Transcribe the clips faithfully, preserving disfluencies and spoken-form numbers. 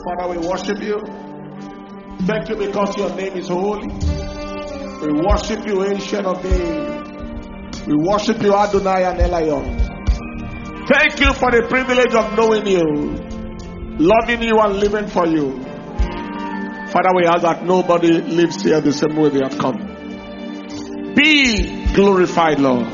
Father, we worship you. Thank you because your name is holy. We worship you, Ancient of Days. We worship you, Adonai and Elion. Thank you for the privilege of knowing you, loving you and living for you. Father, we ask that nobody lives here the same way they have come. Be glorified, Lord.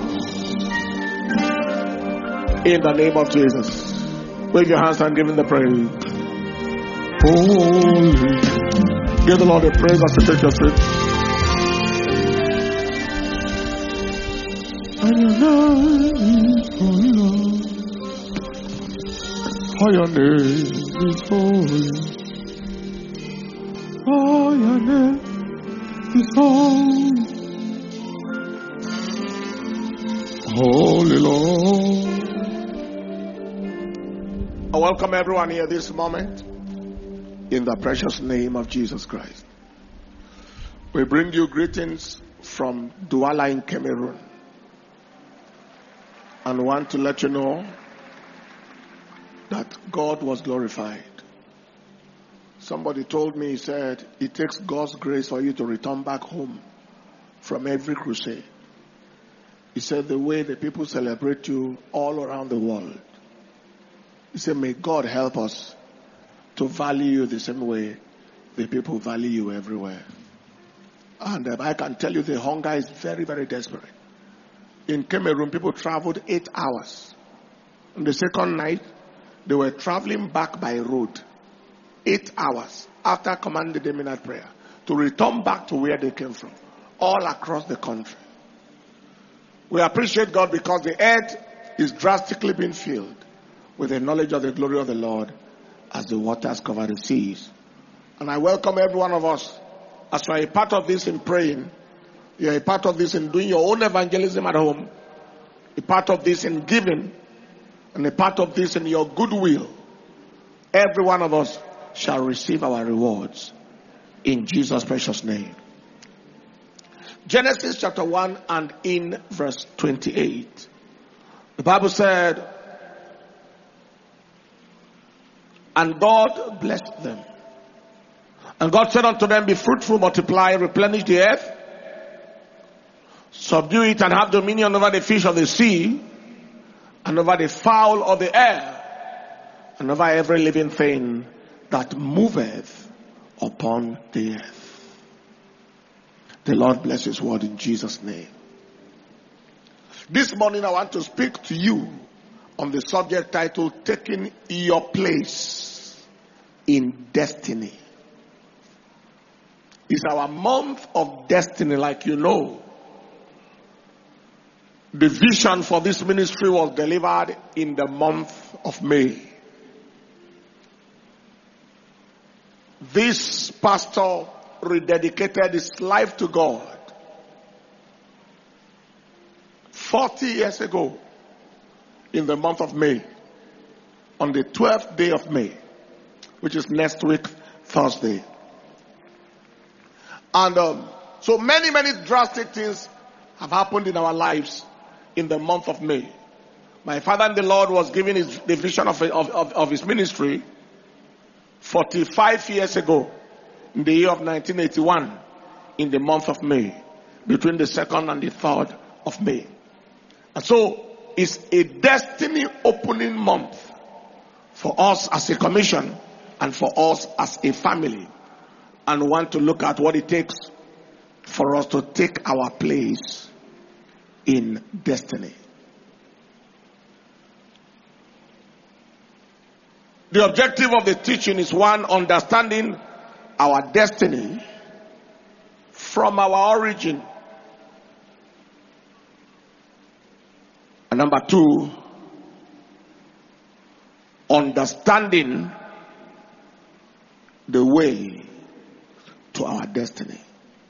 In the name of Jesus. Wave your hands and give him the praise. Holy. Give the Lord a praise as you take your seat. And your name is holy, Lord. For your name is holy. For your name is holy. Holy Lord. I welcome everyone here this moment in the precious name of Jesus Christ. We bring you greetings from Douala in Cameroon and want to let you know that God was glorified. Somebody told me, he said, it takes God's grace for you to return back home from every crusade. He said, the way the people celebrate you all around the world. He said, may God help us to value you the same way the people value you everywhere. And uh, I can tell you the hunger is very, very desperate. In Cameroon, people traveled eight hours. On the second night, they were traveling back by road. Eight hours after commanding the midnight prayer to return back to where they came from, all across the country. We appreciate God because the earth is drastically being filled with the knowledge of the glory of the Lord as the waters cover the seas. And I welcome every one of us as you are a part of this in praying, you are a part of this in doing your own evangelism at home, a part of this in giving, and a part of this in your goodwill. Every one of us shall receive our rewards in Jesus' precious name. Genesis chapter one and in verse twenty-eight. The Bible said, and God blessed them. And God said unto them, be fruitful, multiply, replenish the earth, subdue it and have dominion over the fish of the sea, and over the fowl of the air, and over every living thing that moveth upon the earth. The Lord bless his word in Jesus' name. This morning I want to speak to you on the subject titled, Taking Your Place in Destiny. It's our month of destiny, like you know. The vision for this ministry was delivered in the month of May. This pastor rededicated his life to God forty years ago in the month of May, on the twelfth day of May, which is next week, Thursday. And um, so many, many drastic things have happened in our lives in the month of May. My father in the Lord was giving his, the vision of, of, of, of his ministry forty-five years ago, in the year of nineteen eighty-one, in the month of May, between the second and the third of May. And so, it's a destiny opening month for us as a commission and for us as a family. And we want to look at what it takes for us to take our place in destiny. The objective of the teaching is one, understanding our destiny from our origin. And number two, understanding the way to our destiny.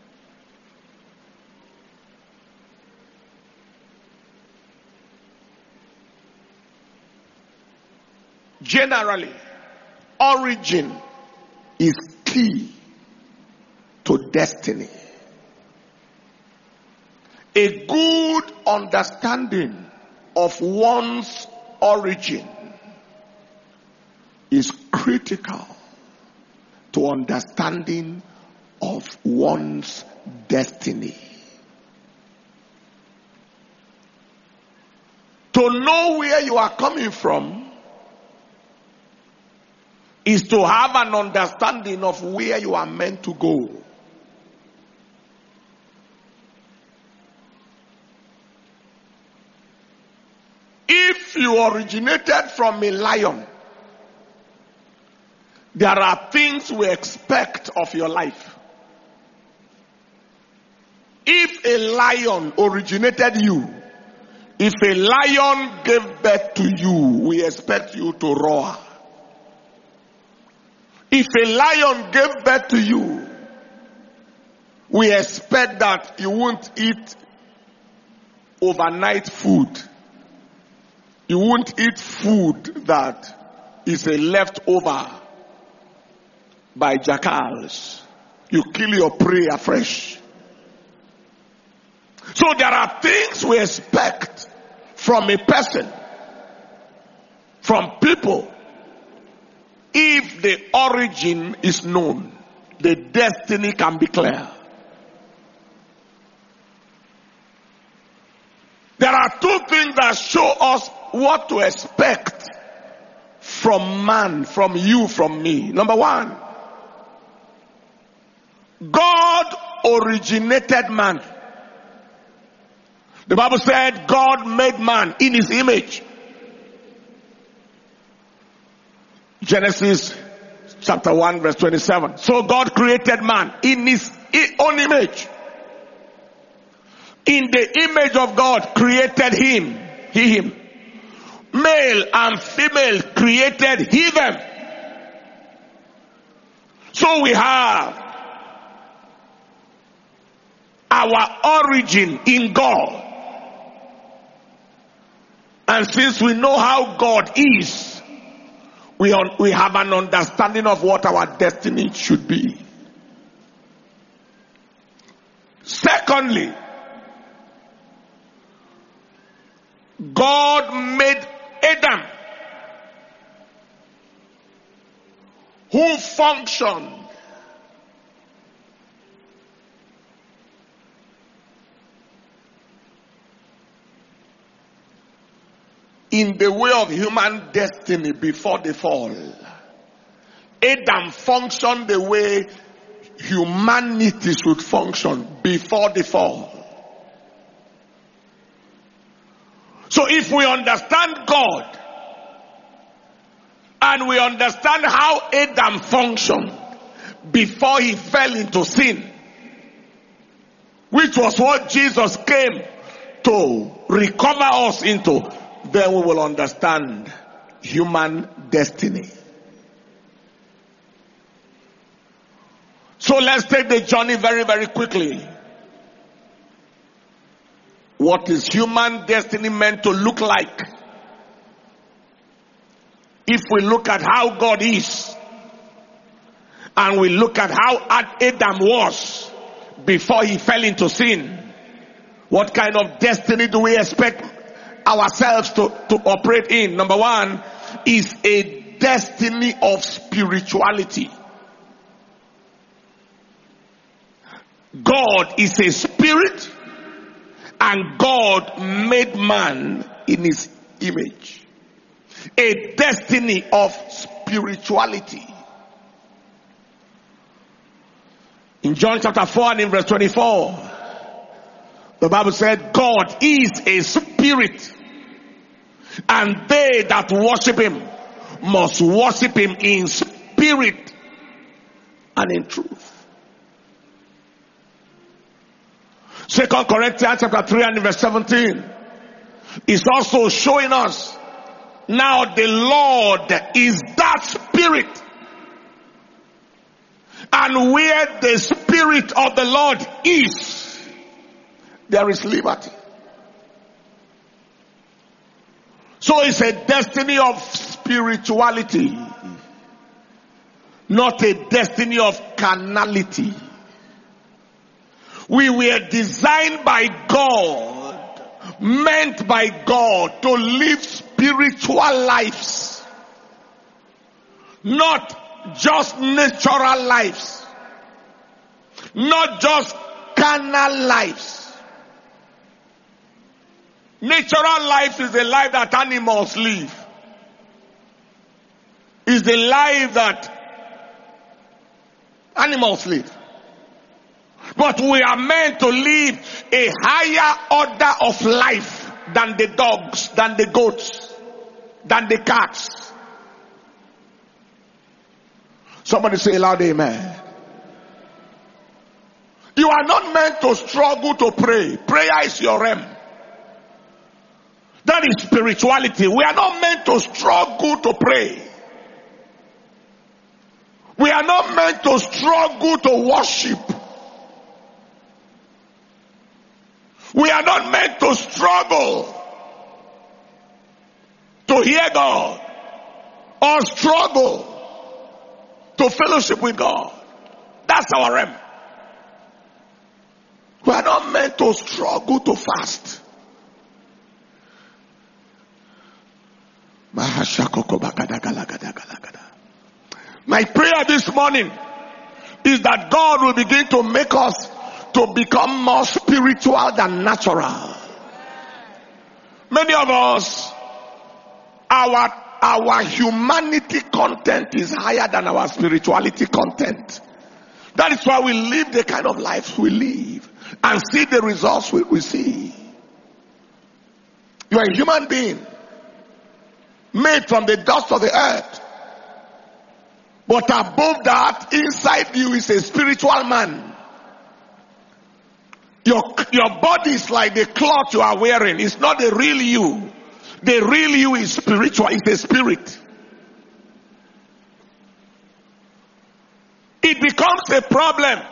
Generally, origin is key to destiny. A good understanding of one's origin is critical to understanding of one's destiny. To know where you are coming from is to have an understanding of where you are meant to go. If you originated from a lion, there are things we expect of your life. If a lion originated you, if a lion gave birth to you, we expect you to roar. If a lion gave birth to you, we expect that you won't eat overnight food. You won't eat food that is a leftover by jackals. You kill your prey afresh. So there are things we expect from a person, from people. If the origin is known, the destiny can be clear. There are two things that show us what to expect from man, from you, from me. Number one, God originated man. The Bible said God made man in his image. Genesis chapter one verse twenty-seven. So God created man in his own image. In the image of God created him, he him. Male and female created he them. So we have our origin in God. And since we know how God is, we, un- we have an understanding of what our destiny should be. Secondly, God made Adam, who functioned in the way of human destiny before the fall. Adam functioned the way humanity should function before the fall. So if we understand God and we understand how Adam functioned before he fell into sin, which was what Jesus came to recover us into, then we will understand human destiny. So let's take the journey very, very quickly. What is human destiny meant to look like? If we look at how God is, and we look at how Adam was before he fell into sin, what kind of destiny do we expect ourselves to, to operate in? Number one is a destiny of spirituality. God is a spirit, and God made man in his image. A destiny of spirituality. In John chapter four and in verse twenty-four, the Bible said, God is a spirit, and they that worship him must worship him in spirit and in truth. Second Corinthians chapter three and verse seventeen is also showing us now the Lord is that spirit. And where the spirit of the Lord is, there is liberty. So it's a destiny of spirituality, not a destiny of carnality. We were designed by God, meant by God to live spiritual lives, not just natural lives, not just carnal lives. Natural life is the life that animals live. Is the life that animals live. But we are meant to live a higher order of life than the dogs, than the goats, than the cats. Somebody say loud amen. You are not meant to struggle to pray. Prayer is your realm. That is spirituality. We are not meant to struggle to pray. We are not meant to struggle to worship. We are not meant to struggle to hear God or struggle to fellowship with God. That's our realm. We are not meant to struggle to fast. My prayer this morning is that God will begin to make us to become more spiritual than natural. Many of us, our our humanity content is higher than our spirituality content. That is why we live the kind of life we live and see the results we, we see. You are a human being made from the dust of the earth. But above that, inside you is a spiritual man. Your, your body is like the cloth you are wearing. It's not the real you. The real you is spiritual. It's a spirit. It becomes a problem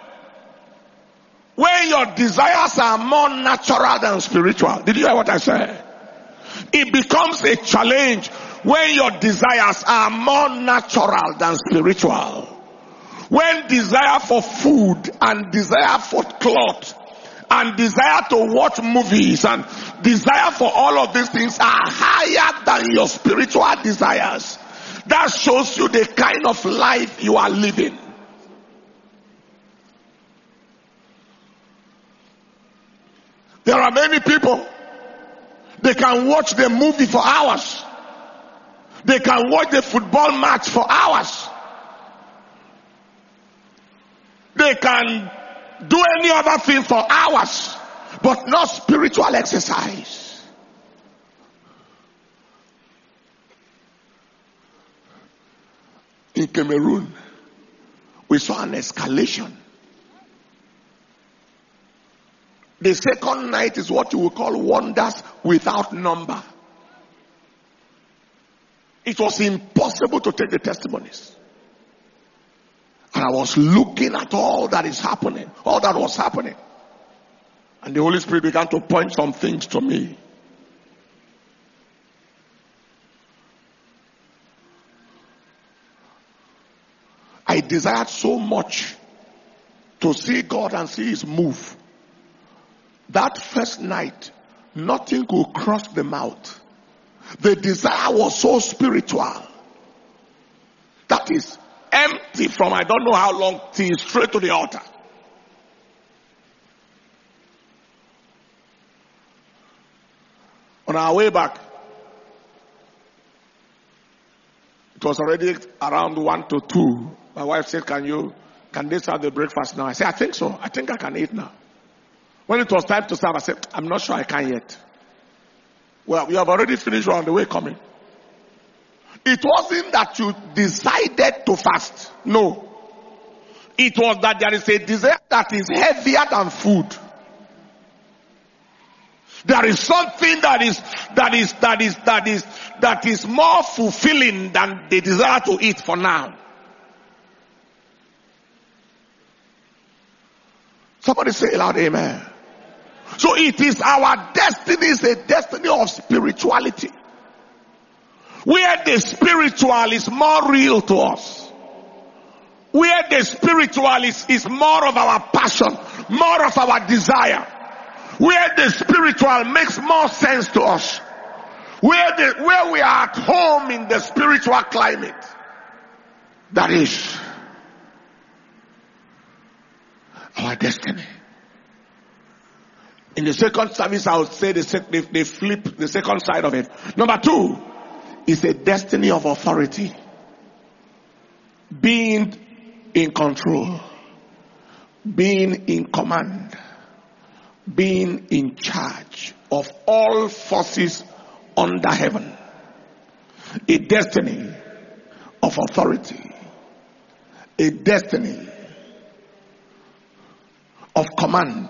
when your desires are more natural than spiritual. Did you hear what I said? It becomes a challenge when your desires are more natural than spiritual. When desire for food and desire for clothes and desire to watch movies and desire for all of these things are higher than your spiritual desires, that shows you the kind of life you are living. There are many people, they can watch the movie for hours. They can watch the football match for hours. They can do any other thing for hours, but not spiritual exercise. In Cameroon, we saw an escalation. The second night is what you would call wonders without number. It was impossible to take the testimonies. And I was looking at all that is happening, all that was happening. And the Holy Spirit began to point some things to me. I desired so much to see God and see His move. That first night, nothing could cross the mouth. The desire was so spiritual. That is empty from I don't know how long till straight to the altar. On our way back, it was already around one to two. My wife said, can you, can they serve the breakfast now? I said, I think so. I think I can eat now. When it was time to serve, I said, I'm not sure I can yet. Well, we have already finished. We're on the way coming. It wasn't that you decided to fast. No. It was that there is a desire that is heavier than food. There is something that is, that is, that is, that is, that is more fulfilling than the desire to eat for now. Somebody say loud amen. So it is our destiny, is a destiny of spirituality. Where the spiritual is more real to us. Where the spiritual is, is more of our passion, more of our desire. Where the spiritual makes more sense to us. Where the, where we are at home in the spiritual climate. That is our destiny. In the second service, I would say they, they, they flip the second side of it. Number two is a destiny of authority. Being in control. Being in command. Being in charge of all forces under heaven. A destiny of authority. A destiny of command.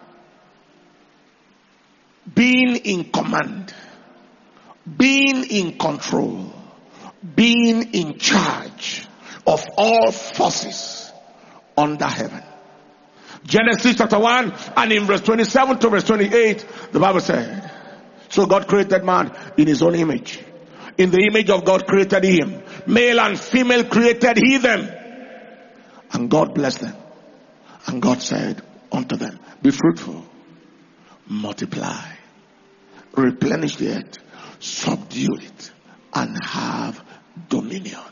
Being in command. Being in control. Being in charge of all forces under heaven. Genesis chapter one and in verse twenty-seven to verse twenty-eight, the Bible said, so God created man in his own image. In the image of God created him. Male and female created he them. And God blessed them. And God said unto them, be fruitful, multiply, replenish the earth, subdue it, and have dominion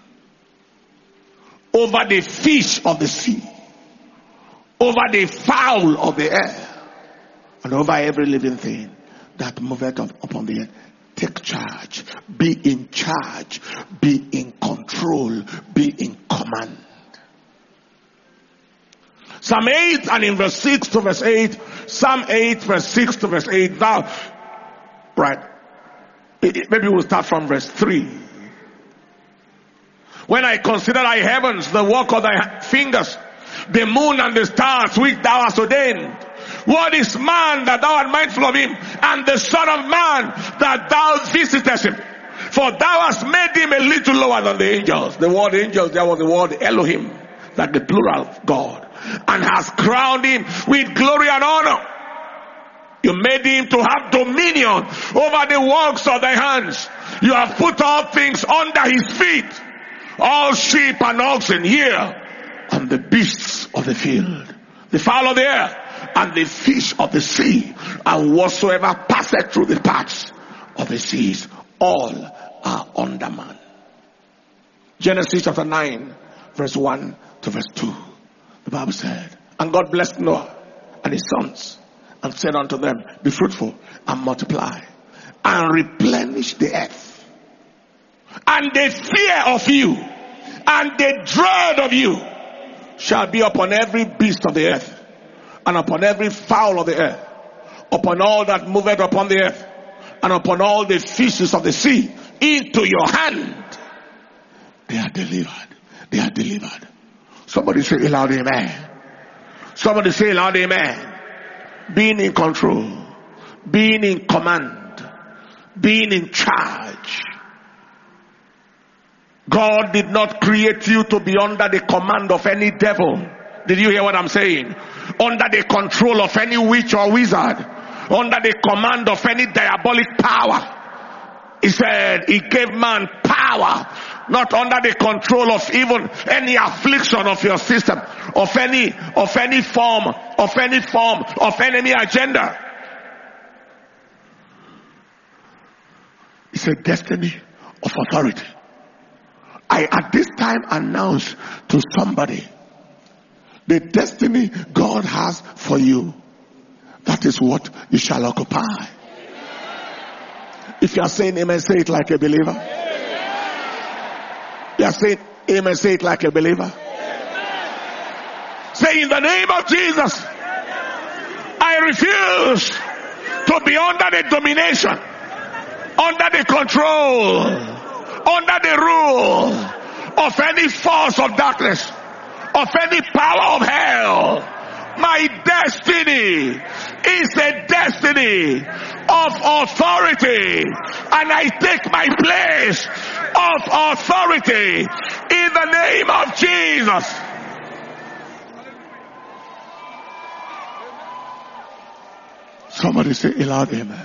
over the fish of the sea, over the fowl of the air, and over every living thing that moveth up upon the earth. Take charge, be in charge, be in control, be in command. Psalm eight and in verse six to verse eight, Psalm eight verse six to verse eight, now, right, maybe we'll start from verse three. When I consider thy heavens, the work of thy fingers, the moon and the stars which thou hast ordained. What is man that thou art mindful of him, and the son of man that thou visitest him? For thou hast made him a little lower than the angels. The word angels, there was the word Elohim, like the plural of God. And has crowned him with glory and honor. You made him to have dominion over the works of thy hands. You have put all things under his feet. All sheep and oxen here, and the beasts of the field, the fowl of the air, and the fish of the sea, and whatsoever passeth through the paths of the seas, all are under man. Genesis chapter nine, verse one to verse two. The Bible said, and God blessed Noah and his sons, and said unto them, be fruitful and multiply, and replenish the earth. And the fear of you and the dread of you shall be upon every beast of the earth, and upon every fowl of the earth, upon all that moveth upon the earth, and upon all the fishes of the sea. Into your hand they are delivered. They are delivered. Somebody say aloud, amen. Somebody say aloud, amen. Being in control, being in command, being in charge. God did not create you to be under the command of any devil. Did you hear what I'm saying? Under the control of any witch or wizard. Under the command of any diabolic power. He said he gave man power, not under the control of even any affliction of your system, of any, of any form, of any form of enemy agenda. It's a destiny of authority. I at this time announce to somebody the destiny God has for you. That is what you shall occupy. If you are saying amen, say it like a believer. You are saying amen, say it like a believer. Say, in the name of Jesus, I refuse to be under the domination, under the control, under the rule of any force of darkness, of any power of hell. My destiny is a destiny of authority, and I take my place of authority in the name of Jesus. Somebody say aloud, amen.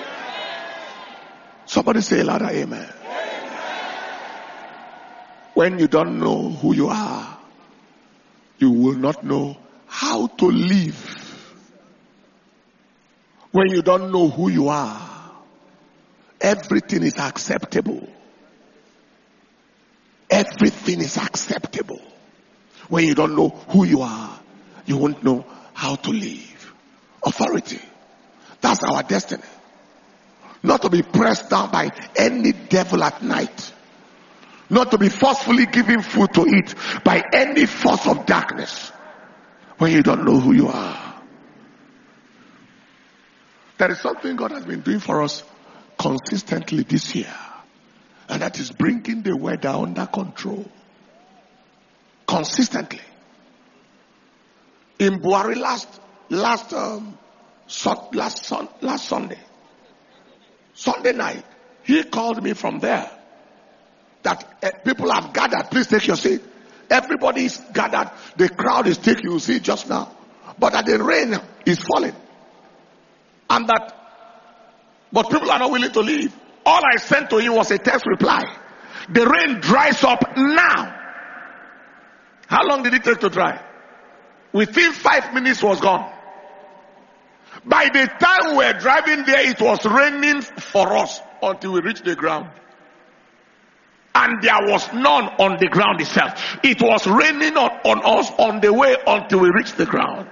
Somebody say aloud, amen. When you don't know who you are, you will not know how to live. When you don't know who you are, everything is acceptable. everything is acceptable. When you don't know who you are, you won't know how to live. Authority. That's our destiny. Not to be pressed down by any devil at night. Not to be forcefully given food to eat by any force of darkness. When you don't know who you are. There is something God has been doing for us consistently this year. And that is bringing the weather under control. Consistently. In Buhari last, last, um, so, last, sun, last Sunday. Sunday night. He called me from there. That uh, people have gathered. Please take your seat. Everybody is gathered. The crowd is taking, you see just now. But that the rain is falling. And that, but people are not willing to leave. All I sent to him was a text reply. The rain dries up now. How long did it take to dry? Within five minutes was gone. By the time we were driving there, it was raining for us until we reached the ground. And there was none on the ground itself. It was raining on, on us on the way until we reached the ground.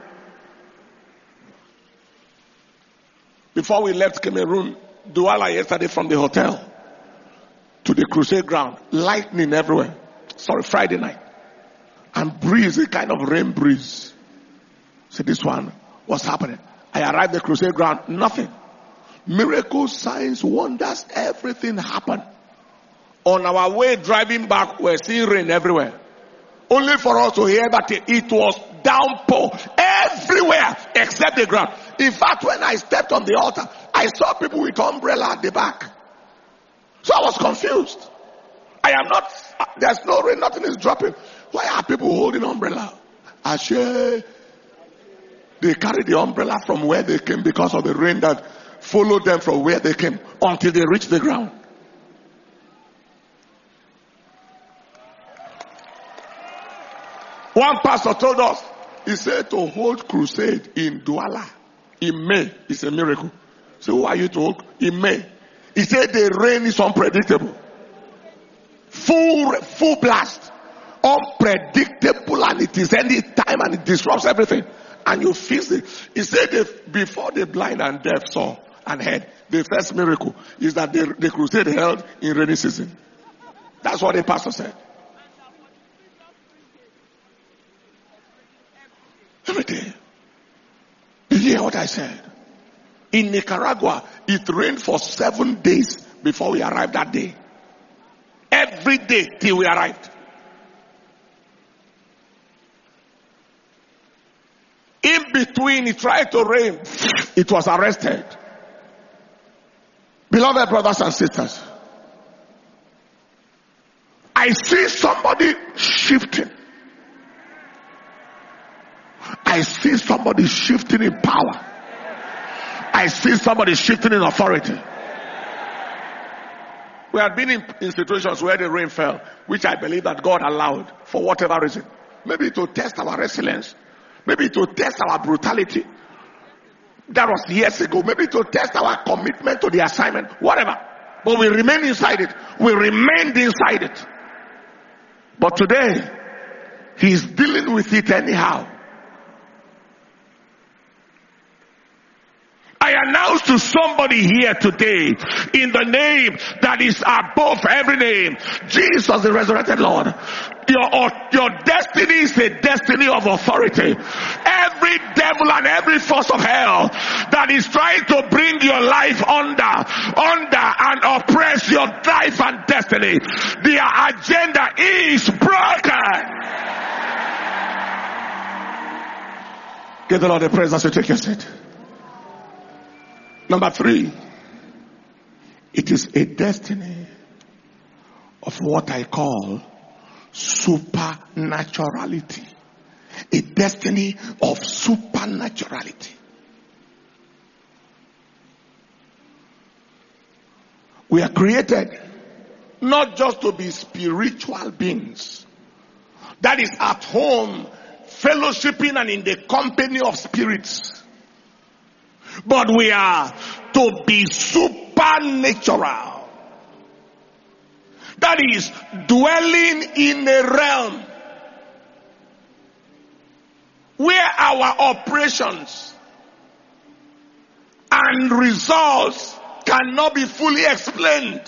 Before we left Cameroon, Douala yesterday from the hotel to the crusade ground, lightning everywhere. Sorry, Friday night. And breeze, a kind of rain breeze. So this one was happening. I arrived at the crusade ground, nothing. Miracles, signs, wonders, everything happened. On our way driving back, we're seeing rain everywhere. Only for us to hear that it was downpour everywhere except the ground. In fact, when I stepped on the altar, I saw people with umbrella at the back. So I was confused. I am not, there's no rain, nothing is dropping. Why are people holding umbrella? Ashe, they carry the umbrella from where they came because of the rain that followed them from where they came until they reached the ground. One pastor told us, he said to hold crusade in Douala in May is a miracle. So who are you to hold in May? He said the rain is unpredictable. Full, full blast. Unpredictable, and it is any time and it disrupts everything. And you feel it. He said that before the blind and deaf saw and heard, the first miracle is that the, the crusade held in rainy season. That's what the pastor said. Every day. Did you hear what I said? In Nicaragua, it rained for seven days before we arrived that day. Every day till we arrived. In between, it tried to rain. It was arrested. Beloved brothers and sisters, I see somebody shifting. I see somebody shifting in power. I see somebody shifting in authority. We had been in, in situations where the rain fell, which I believe that God allowed for whatever reason. Maybe to test our resilience. Maybe to test our brutality. That was years ago. Maybe to test our commitment to the assignment. Whatever. But we remain inside it. We remained inside it. But today, he's dealing with it anyhow. I announce to somebody here today, in the name that is above every name, Jesus the resurrected Lord, your, your destiny is a destiny of authority. Every devil and every force of hell that is trying to bring your life under, under and oppress your life and destiny, their agenda is broken. Give the Lord a praise as you take your seat. Number three, it is a destiny of what I call supernaturality. A destiny of supernaturality. We are created not just to be spiritual beings. That is at home, fellowshipping and in the company of spirits. But we are to be supernatural. That is dwelling in a realm where our operations and results cannot be fully explained.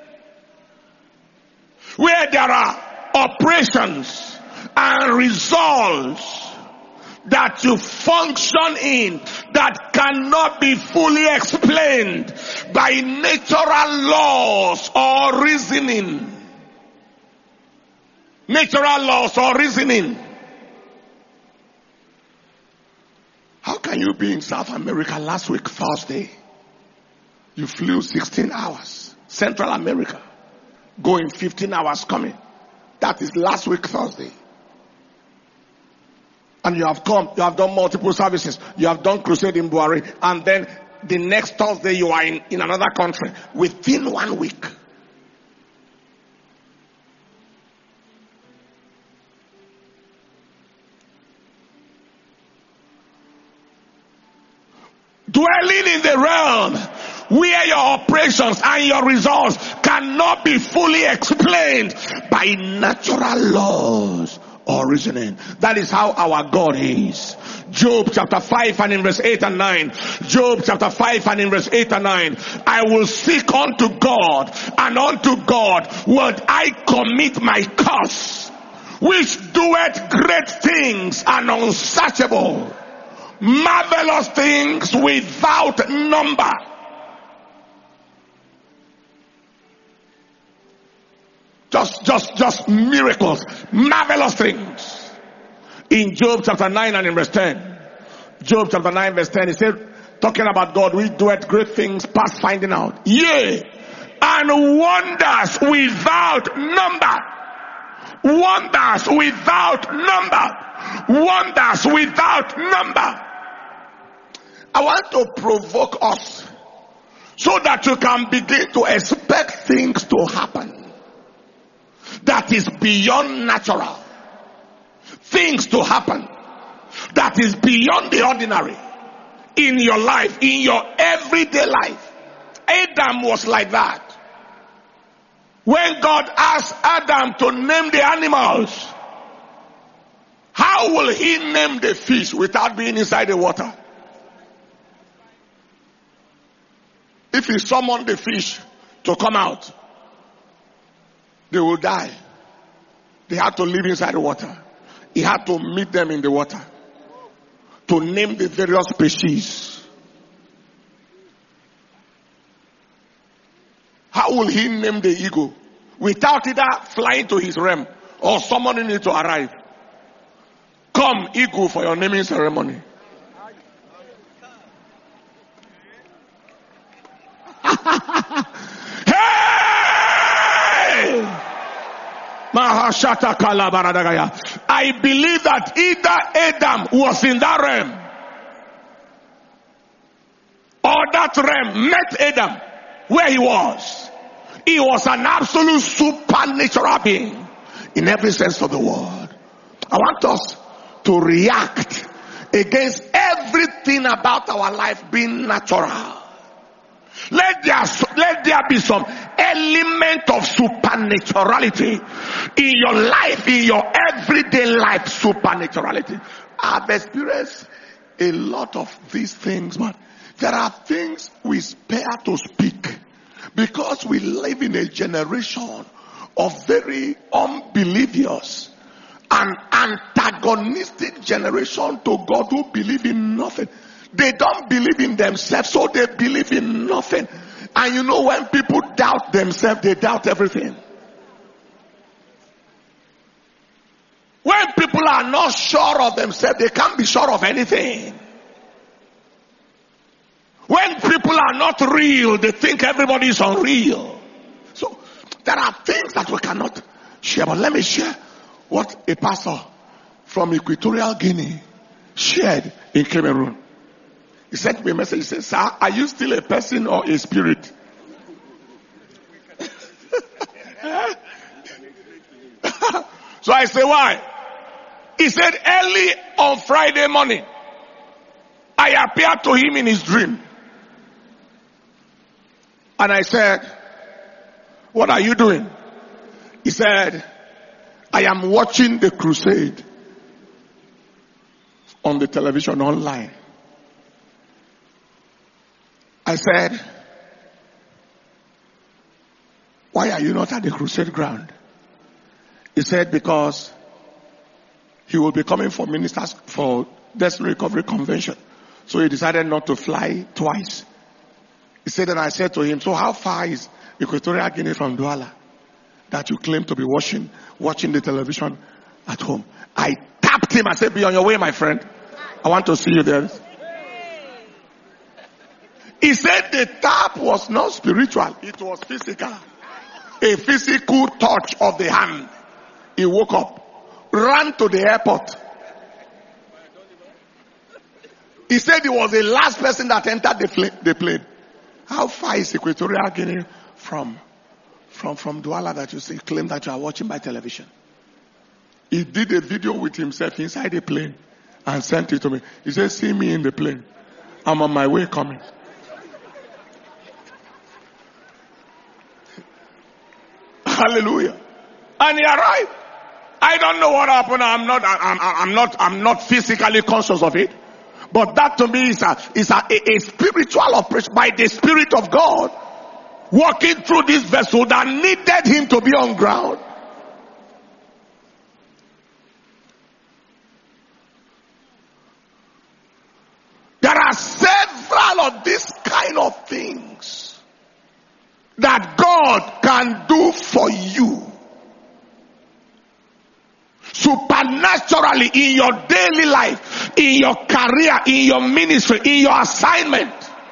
Where there are operations and results that you function in that cannot be fully explained by natural laws or reasoning. Natural laws or reasoning. How can you be in South America last week, Thursday? You flew sixteen hours. Central America. Going fifteen hours coming. That is last week, Thursday. And you have come, you have done multiple services. You have done crusade in Buhari. And then the next Thursday you are in, in another country within one week. Dwelling in the realm where your operations and your results cannot be fully explained by natural laws or reasoning. That is how our God is. Job chapter five and in verse eight and nine. Job chapter five and in verse eight and nine. I will seek unto God, and unto God would I commit my cause, which doeth great things and unsearchable, marvelous things without number. Just, just, just miracles, marvelous things. In Job chapter nine and in verse ten. Job chapter nine verse ten, he said, talking about God, we doeth great things past finding out. Yea, and wonders without number. Wonders without number. Wonders without number. I want to provoke us so that you can begin to expect things to happen that is beyond natural. Things to happen that is beyond the ordinary in your life, in your everyday life. Adam was like that. When God asked Adam to name the animals, how will he name the fish without being inside the water? If he summoned the fish to come out, they will die. They had to live inside the water. He had to meet them in the water to name the various species. How will he name the eagle without either flying to his realm or summoning it to arrive? Come, eagle, for your naming ceremony. Hey! I believe that either Adam was in that realm or that realm met Adam where he was. He was an absolute supernatural being in every sense of the word. I want us to react against everything about our life being natural. Let there, let there be some element of supernaturality in your life, in your everyday life, supernaturality. I've experienced a lot of these things, man. There are things we spare to speak because we live in a generation of very unbelievers, an antagonistic generation to God who believe in nothing. They don't believe in themselves, so they believe in nothing. And you know, when people doubt themselves, they doubt everything. When people are not sure of themselves, they can't be sure of anything. When people are not real, they think everybody is unreal. So there are things that we cannot share. But let me share what a pastor from Equatorial Guinea shared in Cameroon. He sent me a message. He said, sir, are you still a person or a spirit? So I said, why? He said, early on Friday morning, I appeared to him in his dream. And I said, what are you doing? He said, I am watching the crusade on the television online. I said, why are you not at the crusade ground? He said, because he will be coming for ministers for Destiny Recovery Convention. So he decided not to fly twice. He said, and I said to him, so how far is Equatorial Guinea from Douala that you claim to be watching, watching the television at home? I tapped him. I said, be on your way, my friend. I want to see you there. He said the tap was not spiritual. It was physical. A physical touch of the hand. He woke up, ran to the airport. He said he was the last person that entered the, fl- the plane. How far is Equatorial Guinea from, from, from Douala that you see, claim that you are watching by television? He did a video with himself inside the plane and sent it to me. He said, see me in the plane. I'm on my way coming. Hallelujah. And he arrived. I don't know what happened. I'm not, I'm, I'm not, I'm not physically conscious of it. But that to me is a, is a, a, a spiritual operation by the Spirit of God walking through this vessel that needed him to be on ground. There are several of these kind of things that God can do for you. Supernaturally in your daily life, in your career, in your ministry, in your assignment.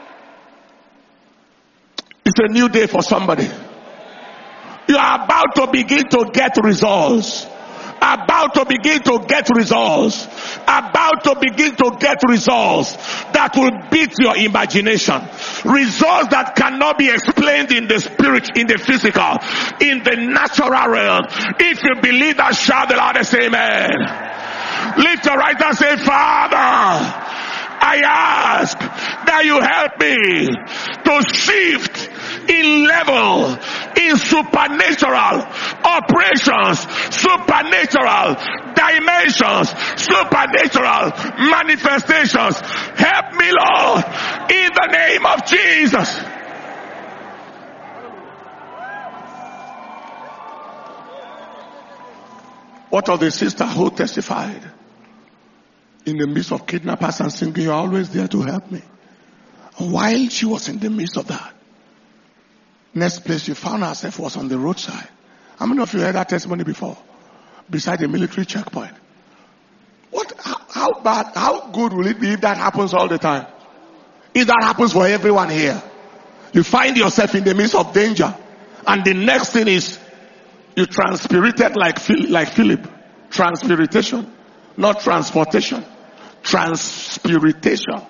It's a new day for somebody. You are about to begin to get results. About to begin to get results. About to begin to get results that will beat your imagination. Results that cannot be explained in the spirit, in the physical, in the natural realm. If you believe that, shout the loudest amen. Lift your right hand and say, Father, I ask that you help me to shift in level, in supernatural operations, supernatural dimensions, supernatural manifestations. Help me, Lord, in the name of Jesus. What of the sister who testified? In the midst of kidnappers and singing, you're always there to help me. And while she was in the midst of that, next place she found herself was on the roadside. How many of you heard that testimony before? Beside a military checkpoint. What? How, how bad, how good will it be if that happens all the time? If that happens for everyone here. You find yourself in the midst of danger. And the next thing is, you transpirated like, like Philip. Transpiration. Not transportation. Transpiration.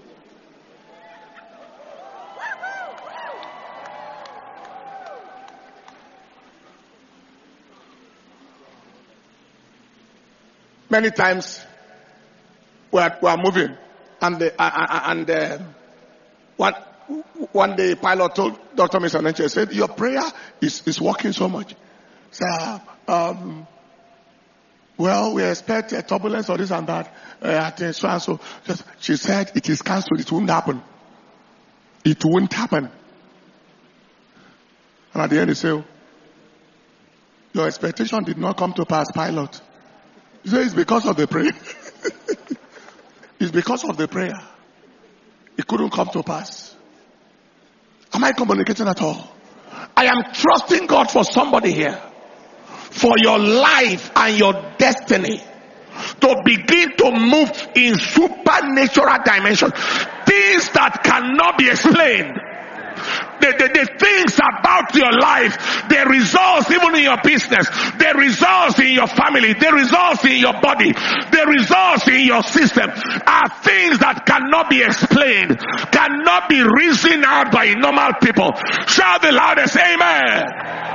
Many times we are, we are moving, and the, uh, and uh, one one day pilot told Doctor Misanenche, said, "Your prayer is is working so much." So, um, well, we expect a turbulence or this and that. Uh, so and so. Just, she said, "It is cancelled. It won't happen. It won't happen." And at the end, he said, "Your expectation did not come to pass, pilot." He said, it's because of the prayer. It's because of the prayer. It couldn't come to pass. Am I communicating at all? I am trusting God for somebody here. For your life and your destiny. To begin to move in supernatural dimension. Things that cannot be explained. The, the, the things about your life, the results even in your business, the results in your family, the results in your body, the results in your system are things that cannot be explained, cannot be reasoned out by normal people. Shout the loudest amen.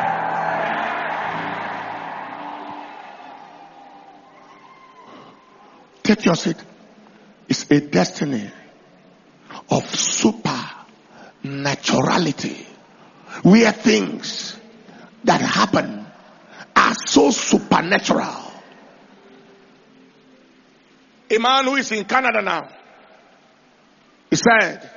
Take your seat. It's a destiny of super naturality, where things that happen are so supernatural. A man who is in Canada now, he said,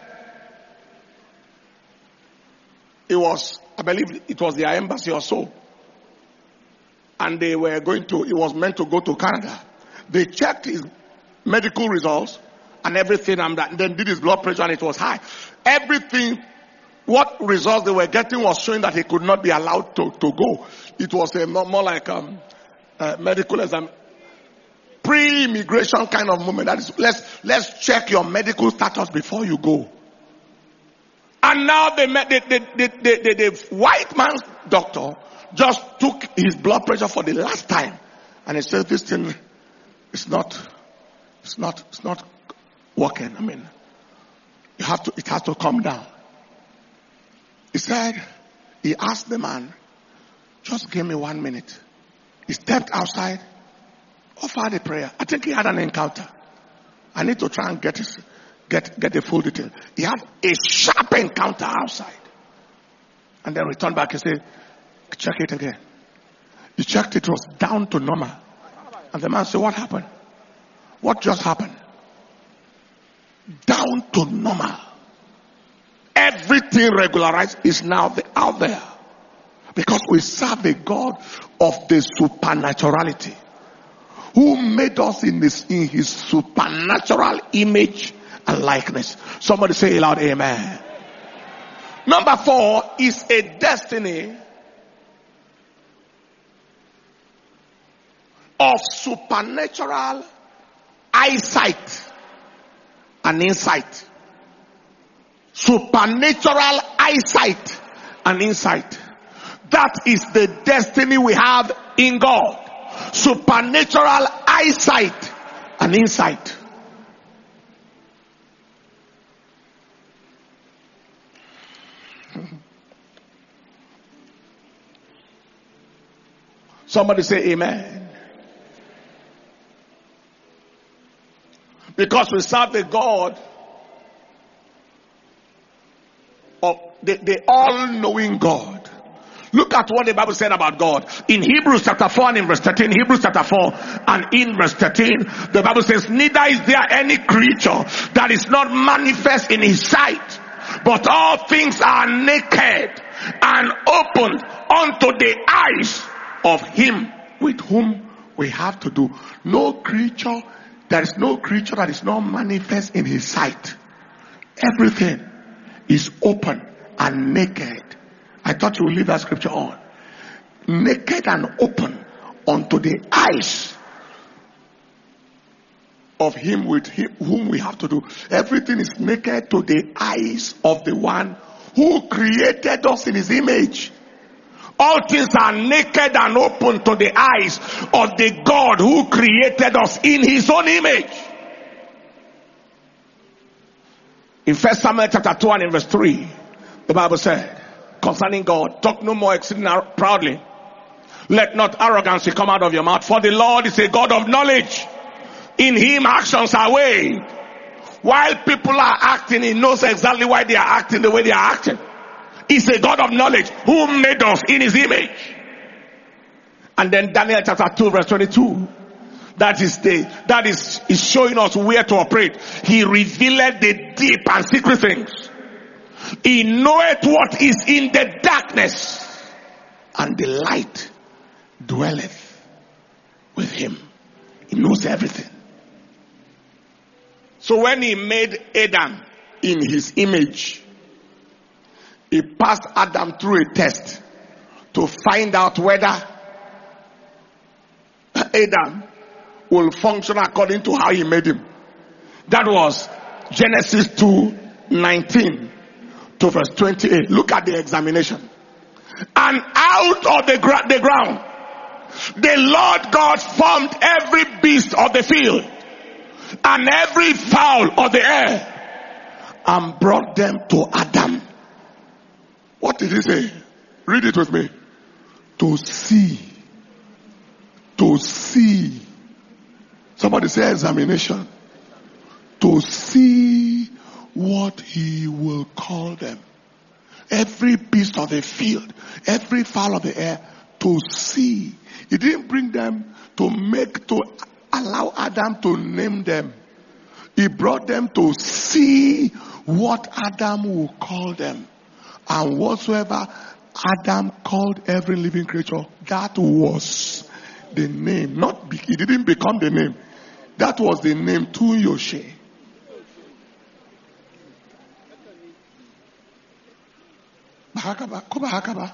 it was, I believe it was their embassy or so, and they were going to, he was meant to go to Canada. They checked his medical results and everything, and then did his blood pressure, and it was high. Everything, what results they were getting was showing that he could not be allowed to, to go. It was a more, more like um, a medical exam, pre-immigration kind of movement. That is, let's let's check your medical status before you go. And now they met the, the, the, the, the, the white man's doctor just took his blood pressure for the last time, and he said, "This thing is not, it's not, it's not working. I mean, you have to, it has to come down." He said, he asked the man, "Just give me one minute." He stepped outside, offered a prayer. I think he had an encounter. I need to try and get his, get get the full detail. He had a sharp encounter outside, and then returned back and said, "Check it again." He checked, it was down to normal. And the man said, "What happened? What just happened?" Down to normal. Everything regularized is now out there. Because we serve a God of the supernaturality, who made us in this, in his supernatural image and likeness. Somebody say aloud, amen. Number four is a destiny of supernatural eyesight and insight. Supernatural eyesight and insight. That is the destiny we have in God. Supernatural eyesight and insight. Somebody say amen. Because we serve the God of the, the all-knowing God. Look at what the Bible said about God. In Hebrews chapter four and in verse thirteen, Hebrews chapter four and in verse thirteen, the Bible says, "Neither is there any creature that is not manifest in his sight, but all things are naked and opened unto the eyes of him with whom we have to do." No creature, there is no creature that is not manifest in his sight. Everything is open and naked. I thought you would leave that scripture on. Naked and open unto the eyes of him with him, whom we have to do. Everything is naked to the eyes of the one who created us in his image. All things are naked and open to the eyes of the God who created us in his own image. In First Samuel chapter two and in verse three, the Bible said concerning God, "Talk no more exceeding proudly. Let not arrogancy come out of your mouth. For the Lord is a God of knowledge. In him actions are weighed." While people are acting, he knows exactly why they are acting the way they are acting. He's a God of knowledge who made us in his image. And then Daniel chapter two verse twenty-two. That is the, that is, is showing us where to operate. He revealed the deep and secret things. He knoweth what is in the darkness, and the light dwelleth with him. He knows everything. So when he made Adam in his image, he passed Adam through a test to find out whether Adam will function according to how he made him. That was Genesis two nineteen to verse twenty-eight. Look at the examination. "And out of the, gra- the ground, the Lord God formed every beast of the field and every fowl of the air and brought them to Adam." What did he say? Read it with me. To see. To see. Somebody say examination. To see what he will call them. Every beast of the field, every fowl of the air, to see. He didn't bring them to make, to allow Adam to name them. He brought them to see what Adam will call them. And whatsoever Adam called every living creature, that was the name. Not be, it didn't become the name. That was the name, Tuyoshe. Bahakaba, Kubahakaba.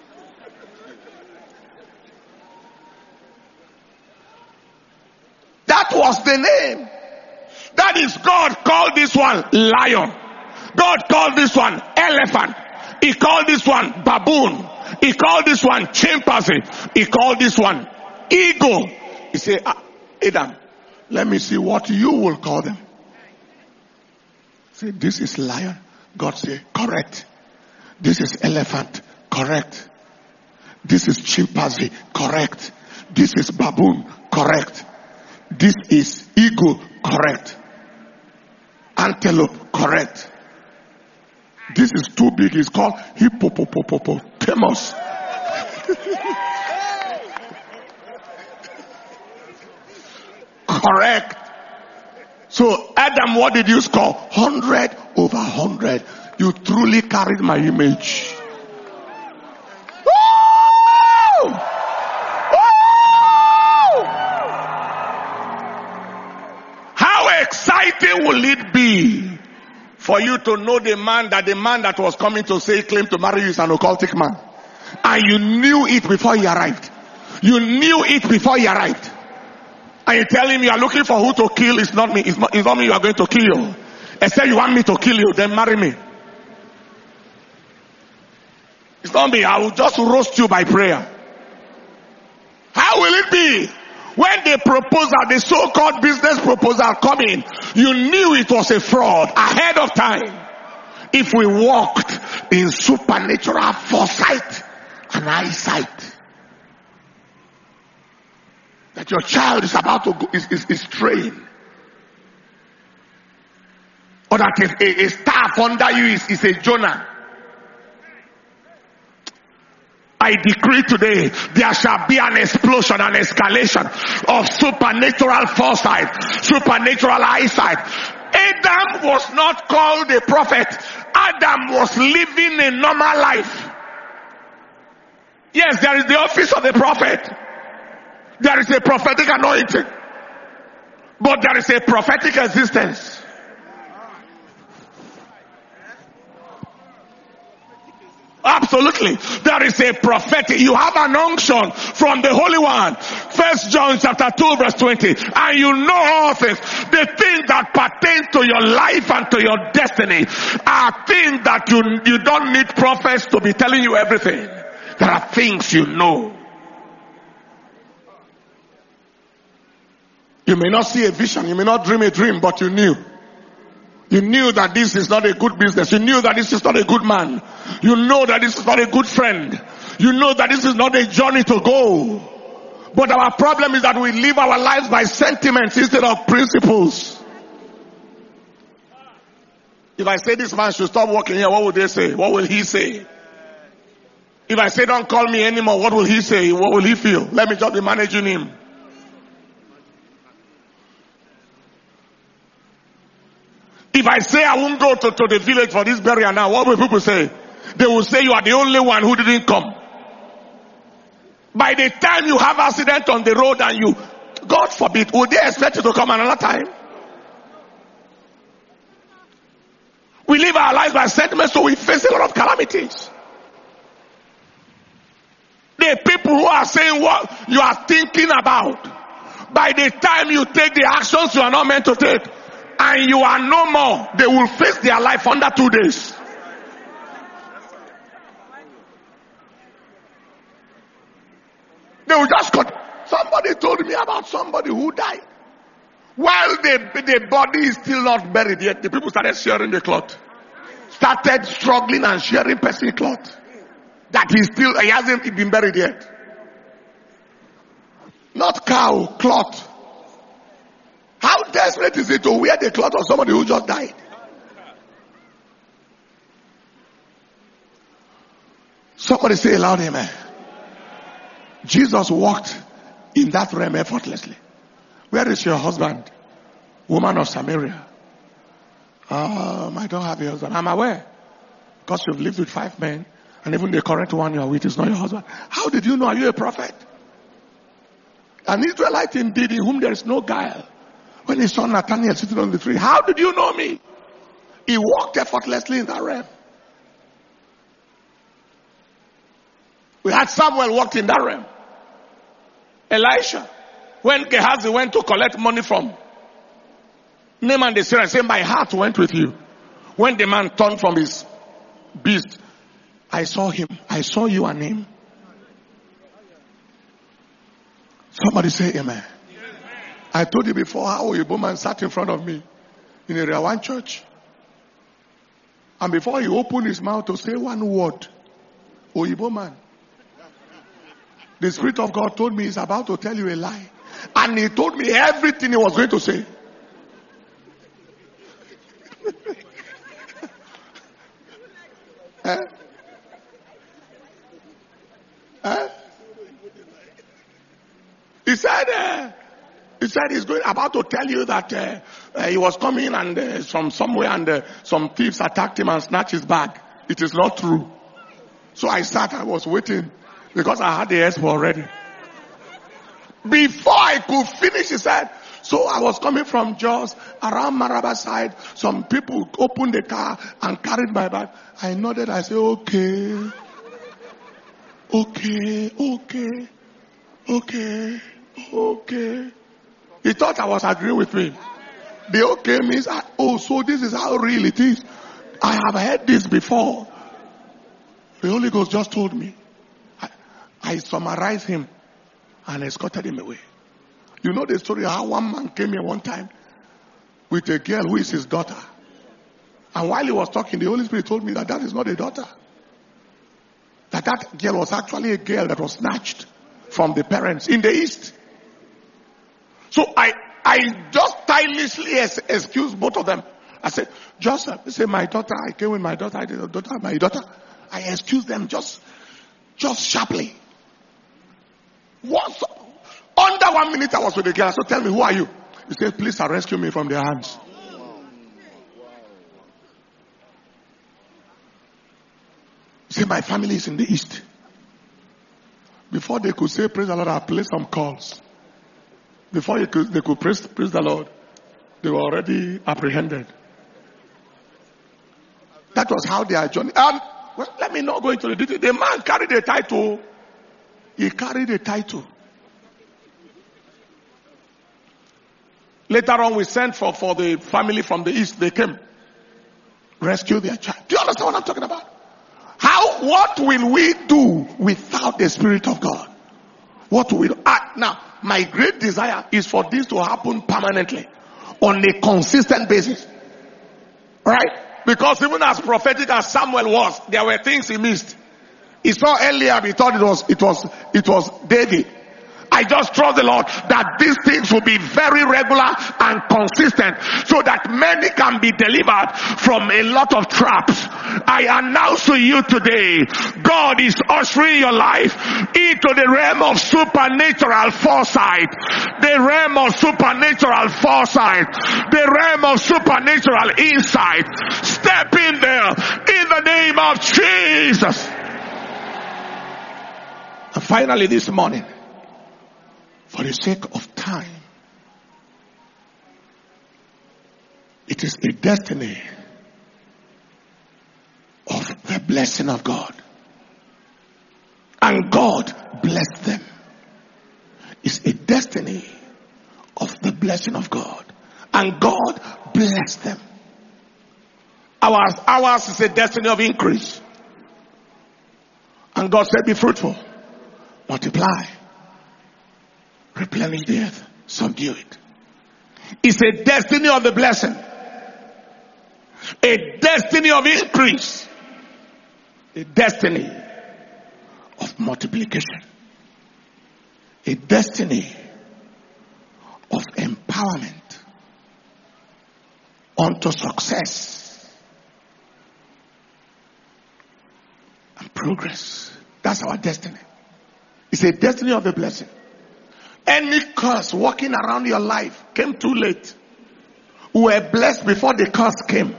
That was the name. That is, God called this one lion. God called this one elephant. He called this one baboon. He called this one chimpanzee. He called this one eagle. He said, ah, Adam, let me see what you will call them. Say, this is lion. God said, correct. This is elephant. Correct. This is chimpanzee. Correct. This is baboon. Correct. This is eagle. Correct. Antelope. Correct. This is too big. It's called hippopotamus. Correct. So Adam, what did you score? Hundred over hundred. You truly carried my image. Woo! Woo! How exciting will it be for you to know the man that the man that was coming to say claim to marry you is an occultic man, and you knew it before he arrived. You knew it before he arrived. And you tell him you are looking for who to kill. It's not me. It's not, it's not me you are going to kill you. Except you want me to kill you, then marry me. It's not me. I will just roast you by prayer. How will it be when the proposal, the so-called business proposal come in, you knew it was a fraud ahead of time? If we walked in supernatural foresight and eyesight, that your child is about to go, is, is, is straying, or that a, a, a staff under you is, is a Jonah. I decree today there shall be an explosion, an escalation of supernatural foresight, supernatural eyesight. Adam was not called a prophet. Adam was living a normal life. Yes, there is the office of the prophet. There is a prophetic anointing. But there is a prophetic existence. Absolutely. There is a prophetic. You have an unction from the Holy One. First John chapter two verse twenty. And you know all things. The things that pertain to your life and to your destiny are things that you, you don't need prophets to be telling you everything. There are things you know. You may not see a vision. You may not dream a dream, but you knew. You knew that this is not a good business. You knew that this is not a good man. You know that this is not a good friend. You know that this is not a journey to go. But our problem is that we live our lives by sentiments instead of principles. If I say this man should stop working here, what would they say? What will he say? If I say don't call me anymore, what will he say? What will he feel? Let me just be managing him. If I say I won't go to, to the village for this burial now, what will people say? They will say you are the only one who didn't come. By the time you have accident on the road and you, God forbid, would they expect you to come another time? We live our lives by sentiments, so we face a lot of calamities. The people who are saying what you are thinking about, by the time you take the actions you are not meant to take, and you are no more, they will face their life under two days. They will just cut. Somebody told me about somebody who died. While the, the body is still not buried yet, the people started sharing the cloth. Started struggling and sharing person cloth. That he still, he hasn't been buried yet. Not cow, cloth. How desperate is it to wear the cloth of somebody who just died? Somebody say loud amen. Jesus walked in that realm effortlessly. Where is your husband? Woman of Samaria. Um, I don't have a husband. I'm aware. Because you've lived with five men, and even the current one you are with is not your husband. How did you know? Are you a prophet? An Israelite indeed, in whom there is no guile. When he saw Nathanael sitting on the tree, how did you know me? He walked effortlessly in that realm. We had Samuel walked in that realm. Elisha, when Gehazi went to collect money from Naaman the Syrian, said, my heart went with you. When the man turned from his beast, I saw him. I saw you and him. Somebody say amen. Amen. I told you before how a woman sat in front of me in a Rewan church. And before he opened his mouth to say one word, Oyibo man, the Spirit of God told me he's about to tell you a lie. And he told me everything he was going to say. eh? Eh? He said, uh, he said he's going about to tell you that uh, uh, he was coming and uh, from somewhere and uh, some thieves attacked him and snatched his bag. It is not true. So I sat, I was waiting because I had the expo already. Before I could finish, he said, so I was coming from Jos, around Maraba side. Some people opened the car and carried my bag. I nodded, I said, okay, okay, okay, okay, okay. He thought I was agreeing with me. The okay means, I, oh, so this is how real it is. I have heard this before. The Holy Ghost just told me. I, I summarized him and escorted him away. You know the story how one man came here one time with a girl who is his daughter. And while he was talking, the Holy Spirit told me that that is not a daughter. That that girl was actually a girl that was snatched from the parents in the East. So I, I just tirelessly excused both of them. I said, Joseph, say my daughter, I came with my daughter, I did a daughter, my daughter. I excused them just, just sharply. Once, under one minute I was with the girl. So tell me, who are you? He said, please rescue me from their hands. He said, my family is in the East. Before they could say praise the Lord, I placed some calls. Before they could, they could praise, praise the Lord, they were already apprehended. That was how their journey. And well, let me not go into the detail. The man carried a title. He carried a title. Later on, we sent for, for the family from the East. They came. Rescue their child. Do you understand what I'm talking about? How, what will we do without the Spirit of God? What will we do? Ah, now, my great desire is for this to happen permanently. On a consistent basis. Right? Because even as prophetic as Samuel was, there were things he missed. He saw Eliab, he thought it was, it was, it was David. I just trust the Lord that these things will be very regular and consistent so that many can be delivered from a lot of traps. I announce to you today, God is ushering your life into the realm of supernatural foresight, the realm of supernatural foresight, the realm of supernatural insight. Step in there in the name of Jesus. And finally this morning, for the sake of time, it is a destiny of the blessing of God. And God blessed them. It's a destiny of the blessing of God. And God blessed them. Ours, ours is a destiny of increase. And God said, be fruitful, multiply, replenish the earth, subdue it. It's a destiny of the blessing. A destiny of increase. A destiny of multiplication. A destiny of empowerment unto success and progress. That's our destiny. It's a destiny of the blessing. Any curse walking around your life came too late. We were blessed before the curse came.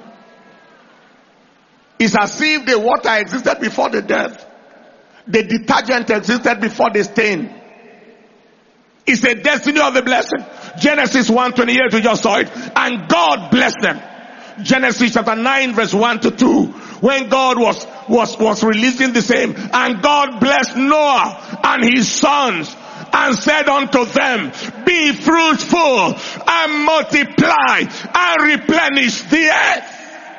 It's as if the water existed before the death. The detergent existed before the stain. It's a destiny of the blessing. Genesis one twenty-eight, we just saw it. And God blessed them. Genesis chapter nine verse one to two. When God was, was, was releasing the same. And God blessed Noah and his sons and said unto them, be fruitful and multiply and replenish the earth.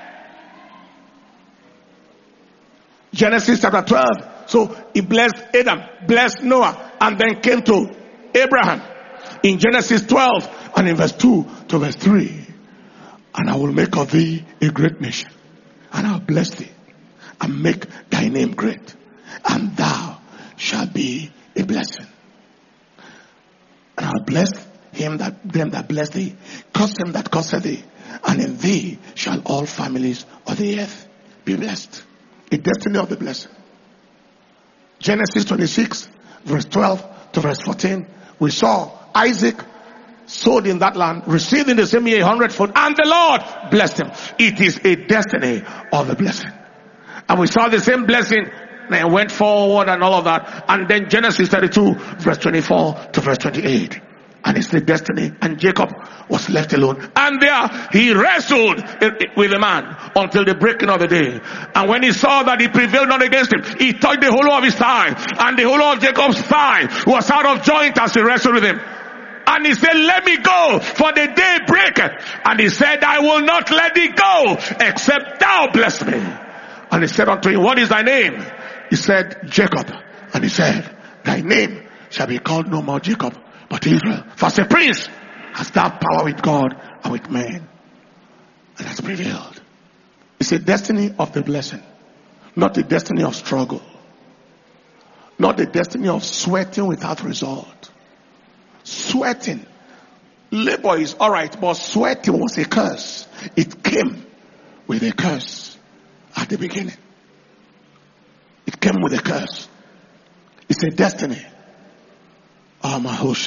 Genesis chapter twelve. So he blessed Adam, blessed Noah, and then came to Abraham in Genesis twelve and in verse two to verse three. And I will make of thee a great nation, and I'll bless thee and make thy name great, and thou shalt be a blessing. And I'll bless him that them that bless thee, curse him that curseth thee, and in thee shall all families of the earth be blessed. A destiny of the blessing. Genesis twenty-six verse twelve to verse fourteen. We saw Isaac sowed in that land, received in the same year a hundredfold, and the Lord blessed him. It is a destiny of the blessing. And we saw the same blessing and went forward and all of that. And then Genesis thirty-two verse twenty-four to verse twenty-eight. And it's the destiny. And Jacob was left alone. And there he wrestled with the man until the breaking of the day. And when he saw that he prevailed not against him, he touched the hollow of his thigh. And the hollow of Jacob's thigh was out of joint as he wrestled with him. And he said, let me go, for the day breaketh. And he said, I will not let thee go, except thou bless me. And he said unto him, what is thy name? He said, Jacob. And he said, thy name shall be called no more Jacob, but Israel. For as a prince hast thou power with God and with men, and has prevailed. It's a destiny of the blessing, not the destiny of struggle, not the destiny of sweating without result. Sweating, labor is alright, but sweating was a curse. It came with a curse at the beginning. It came with a curse. It's a destiny of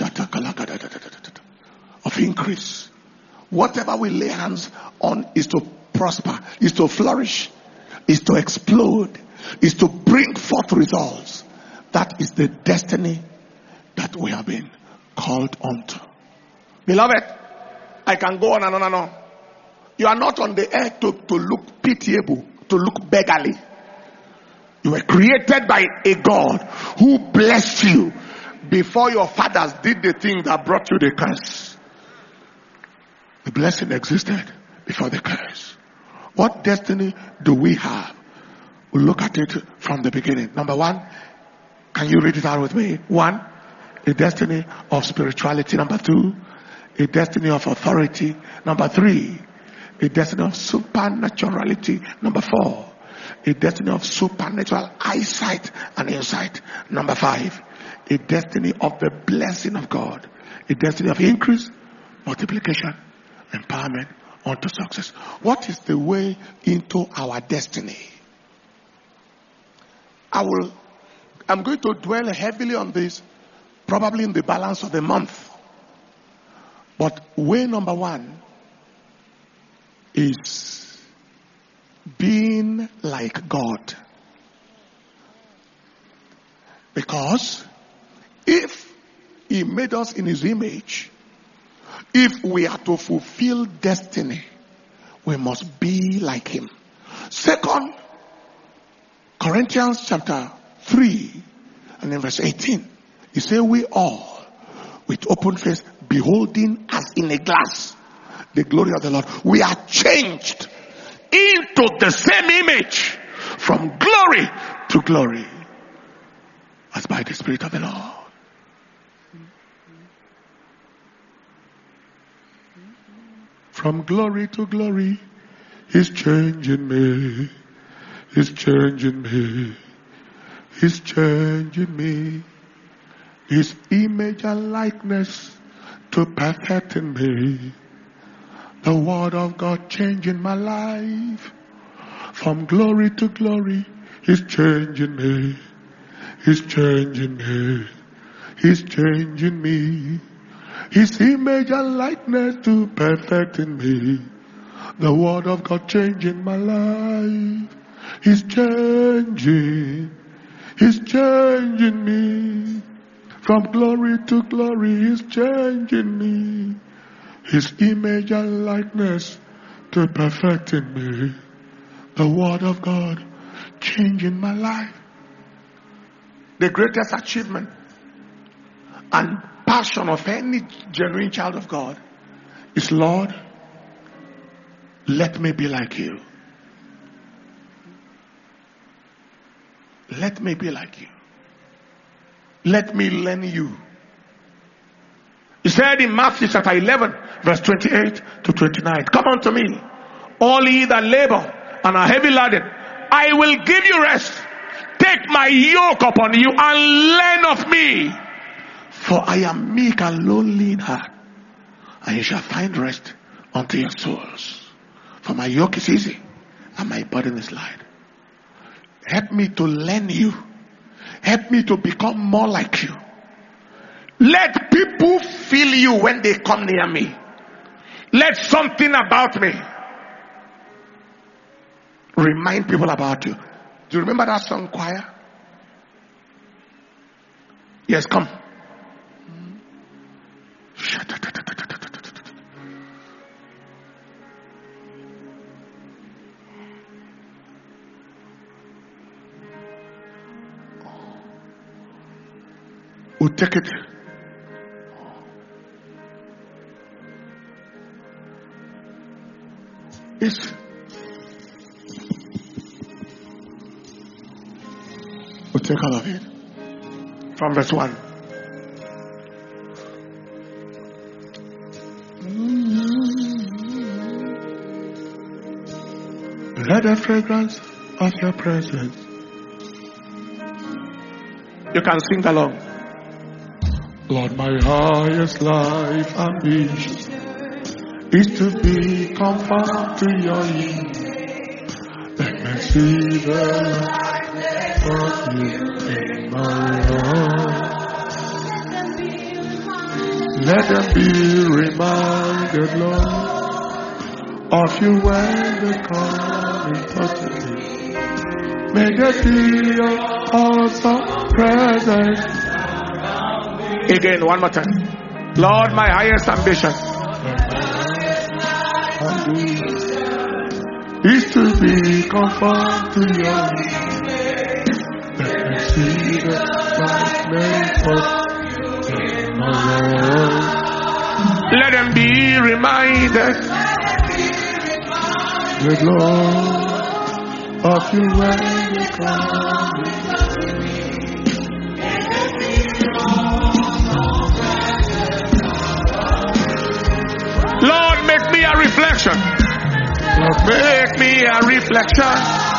increase. Whatever we lay hands on is to prosper, is to flourish, is to explode, is to bring forth results. That is the destiny that we have been called unto. Beloved, I can go on and on and on. You are not on the earth to, to look pitiable, to look beggarly. You were created by a God who blessed you before your fathers did the thing that brought you the curse. The blessing existed before the curse. What destiny do we have? We'll look at it from the beginning. Number one, can you read it out with me? One, a destiny of spirituality. Number two, a destiny of authority. Number three, a destiny of supernaturality. Number four, a destiny of supernatural eyesight and insight. Number five, a destiny of the blessing of God. A destiny of increase, multiplication, empowerment unto success. What is the way into our destiny? I will, I'm going to dwell heavily on this, probably in the balance of the month. But way number one is being like God. Because if He made us in His image, if we are to fulfill destiny, we must be like Him. Second Corinthians chapter three and in verse eighteen, he says, we all with open face beholding as in a glass the glory of the Lord, we are changed into the same image from glory to glory as by the Spirit of the Lord. From glory to glory, He's changing me. He's changing me. He's changing me. His image and likeness to perfect in me. The word of God changing my life. From glory to glory, He's changing me. He's changing me. He's changing me. His image and likeness to perfect in me. The word of God changing my life. He's changing. He's changing me. From glory to glory, He's changing me. His image and likeness to perfect in me. The word of God changing my life. The greatest achievement and passion of any genuine child of God is, Lord, let me be like you. Let me be like you. Let me learn you. He said in Matthew chapter eleven, verse twenty-eight to twenty-nine, come unto me, all ye that labor and are heavy laden, I will give you rest. Take my yoke upon you and learn of me. For I am meek and lowly in heart, and you shall find rest unto your souls. For my yoke is easy and my burden is light. Help me to learn you. Help me to become more like you. Let people feel you when they come near me. Let something about me remind people about you. Do you remember that song, choir? Yes, come. We'll take it. Yes. We'll take all of it. From verse one. Let the fragrance of your presence. You can sing along. Lord, my highest life ambition is to be conformed to your image. Let me see the light of you in my heart. Let them be reminded, Lord, of you when they come in touch with me. May they feel your awesome presence. Again, one more time. Lord, my highest ambition is to be conformed to your image. Let me see the brightness of my Lord. Let them be reminded, the Lord, of you when they come. Lord, make me a reflection. Lord, make me a reflection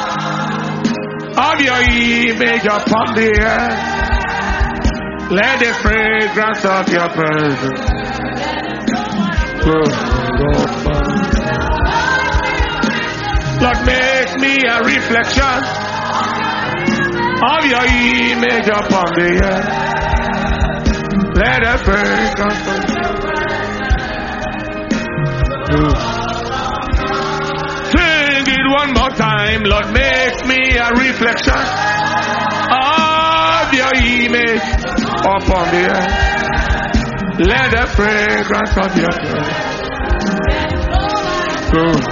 of your image upon the earth. Let the fragrance of your presence flow. Lord, make me a reflection of your image upon the earth. Let the fragrance of your sing it one more time. Lord, make me a reflection of your image upon the earth. Let the fragrance of your presence.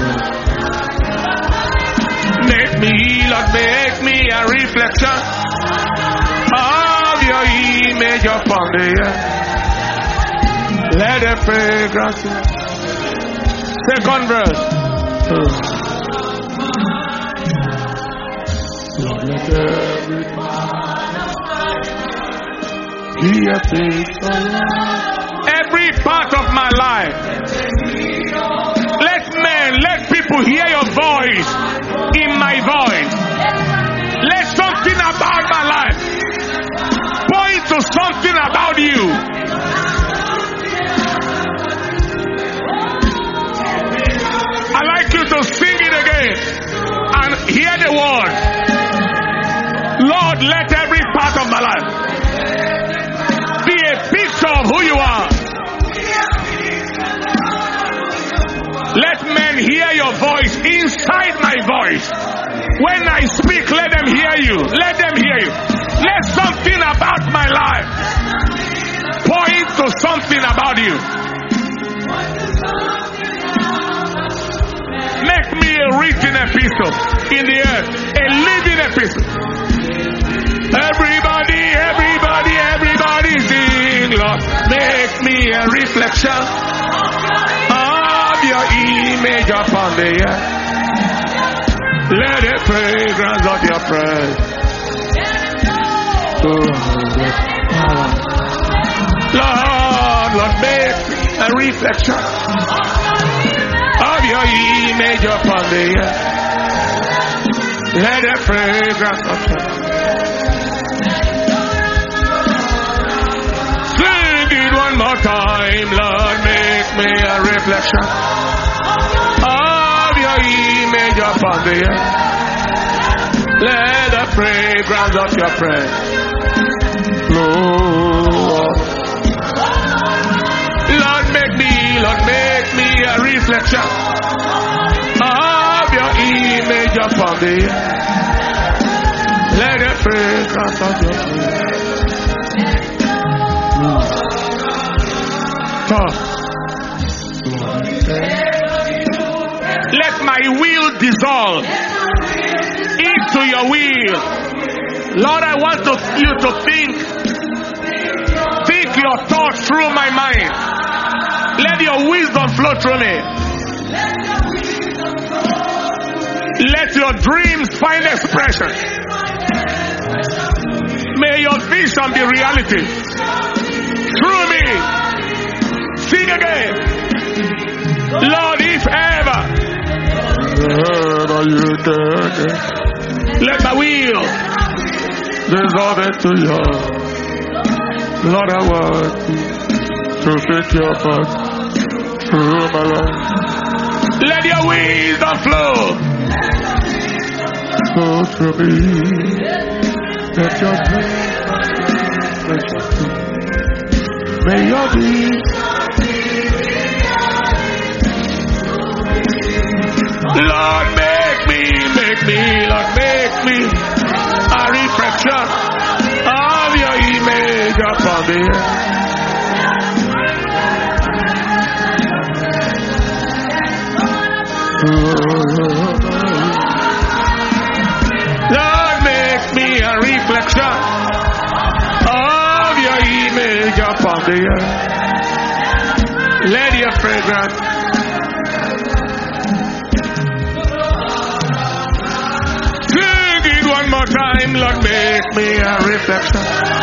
Make me, Lord, make me a reflection of your image upon the earth. Let the fragrance. Second verse. Lord, let every every part of my life. Let men, let people hear your voice in my voice. Let something about my life point to something about you. I like you to sing it again and hear the word. Lord, let every part Let men hear your voice inside my voice. When I speak, let them hear you. Let them hear you. Let something about my life point to something about you. Make me a written epistle in the earth, a living epistle. Everybody, everybody, everybody sing, Lord. Make me a reflection of your image upon the earth. Let the fragrance of your praise. Lord, Lord, make a reflection of your image upon the earth. Let the fragrance of your sing it one more time, Lord, make me a reflection of your image upon the earth. Let the fragrance of your praise flow. Lord, make me, Lord, make me a reflection of your image upon the earth. Let the fragrance of your praise. Let my will dissolve into your will. Lord, I want to, you to think, think your thoughts through my mind. Let your wisdom flow through me. Let your dreams find expression. May your vision be reality through me. Sing again. Lord, if ever, let my will dissolve into your. Lord, I want to fit your thoughts through my life. Let your wisdom flow. Flow through me. Let your peace. May your peace. Lord, make me, make me, Lord, make me a reflection of your image upon the earth. Lord, make me a reflection of your image upon the earth. Let your fragrance one more time, Lord, make me a reflection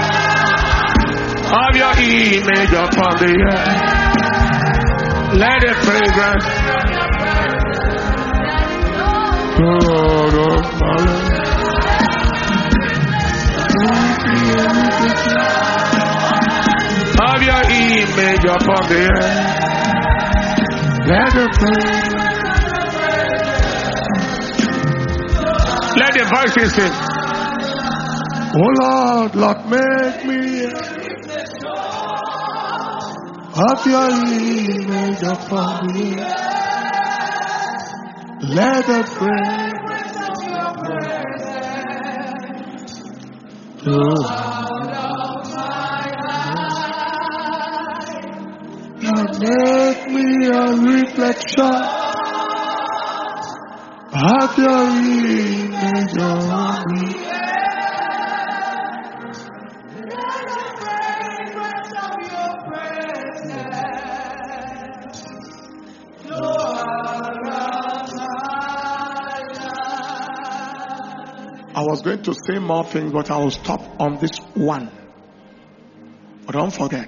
of your image upon the earth. Let it fragrance, Lord of my life. Of your image upon the earth. Let it fragrance. Let the voices sing. Oh Lord, Lord, make me of your image upon me. Let the fragrance of your presence flow out of my life. Lord, make me a reflection of your image on me. Let the fragrance of your presence flow out of my life. I was going to say more things, but I will stop on this one. But don't forget,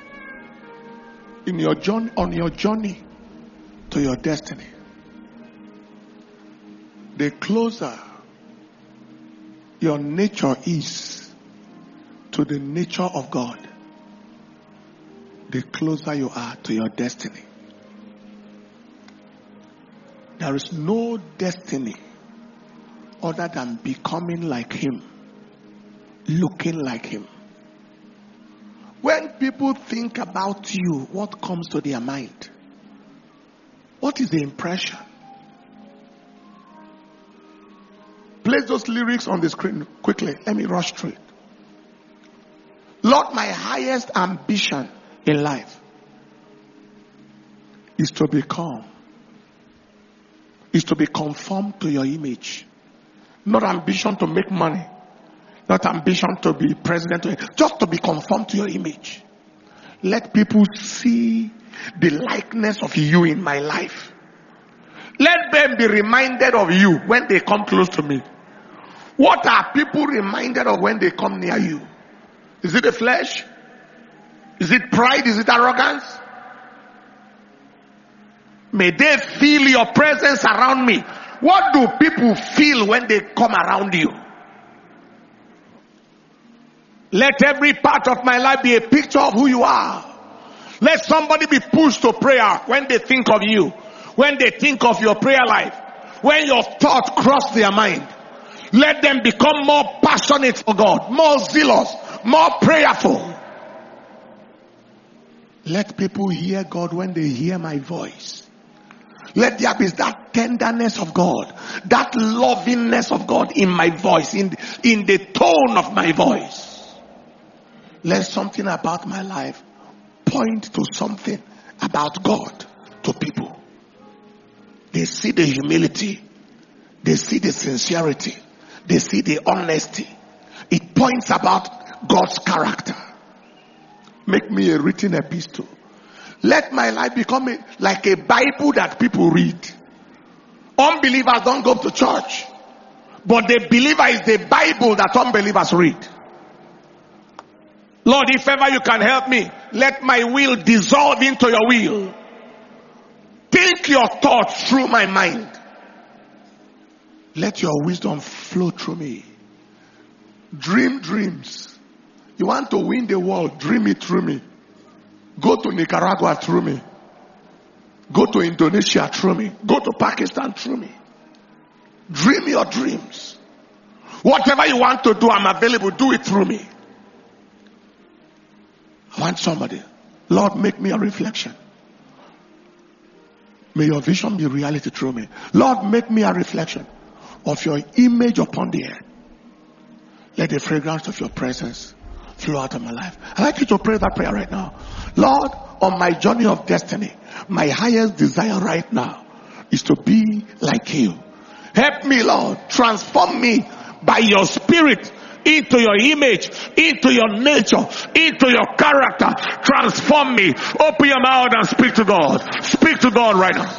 in your journey, on your journey to your destiny, the closer your nature is to the nature of God, the closer you are to your destiny. There is no destiny other than becoming like Him, looking like Him. When people think about you, what comes to their mind? What is the impression? Place those lyrics on the screen quickly. Let me rush through it. Lord, my highest ambition in life is to become, is to be conformed to your image. Not ambition to make money. Not ambition to be president. Just to be conformed to your image. Let people see the likeness of you in my life. Let them be reminded of you when they come close to me. What are people reminded of when they come near you? Is it the flesh? Is it pride? Is it arrogance? May they feel your presence around me. What do people feel when they come around you? Let every part of my life be a picture of who you are. Let somebody be pushed to prayer when they think of you. When they think of your prayer life. When your thoughts cross their mind. Let them become more passionate for God. More zealous. More prayerful. Let people hear God when they hear my voice. Let there be that tenderness of God. That lovingness of God in my voice. In, in the tone of my voice. Let something about my life point to something about God to people. They see the humility. They see the sincerity. They see the honesty. It points about God's character. Make me a written epistle. Let my life become a, like a Bible that people read. Unbelievers don't go to church. But the believer is the Bible that unbelievers read. Lord, if ever you can help me, let my will dissolve into your will. Think your thoughts through my mind. Let your wisdom flow through me. Dream dreams. You want to win the world, dream it through me. Go to Nicaragua through me. Go to Indonesia through me. Go to Pakistan through me. Dream your dreams. Whatever you want to do, I'm available. Do it through me. I want somebody. Lord, make me a reflection. May your vision be reality through me. Lord, make me a reflection of your image upon the earth. Let the fragrance of your presence flow out of my life. I'd like you to pray that prayer right now. Lord, on my journey of destiny, my highest desire right now is to be like you. Help me, Lord. Transform me by your spirit into your image, into your nature, into your character. Transform me. Open your mouth and speak to God. Speak to God right now.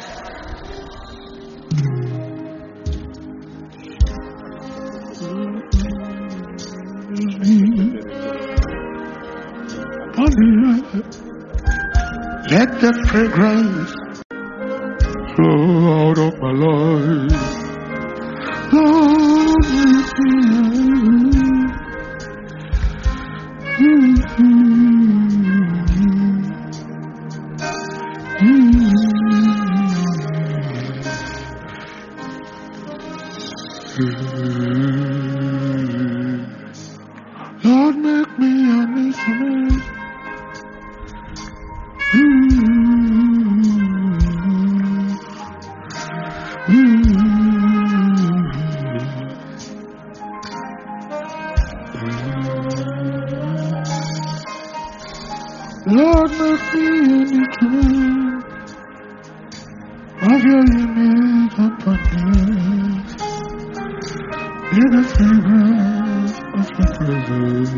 Let the fragrance flow out of my life. Lord, Lord, make me an instrument. Lord, make me an instrument of your image upon earth. Let the fragrance of your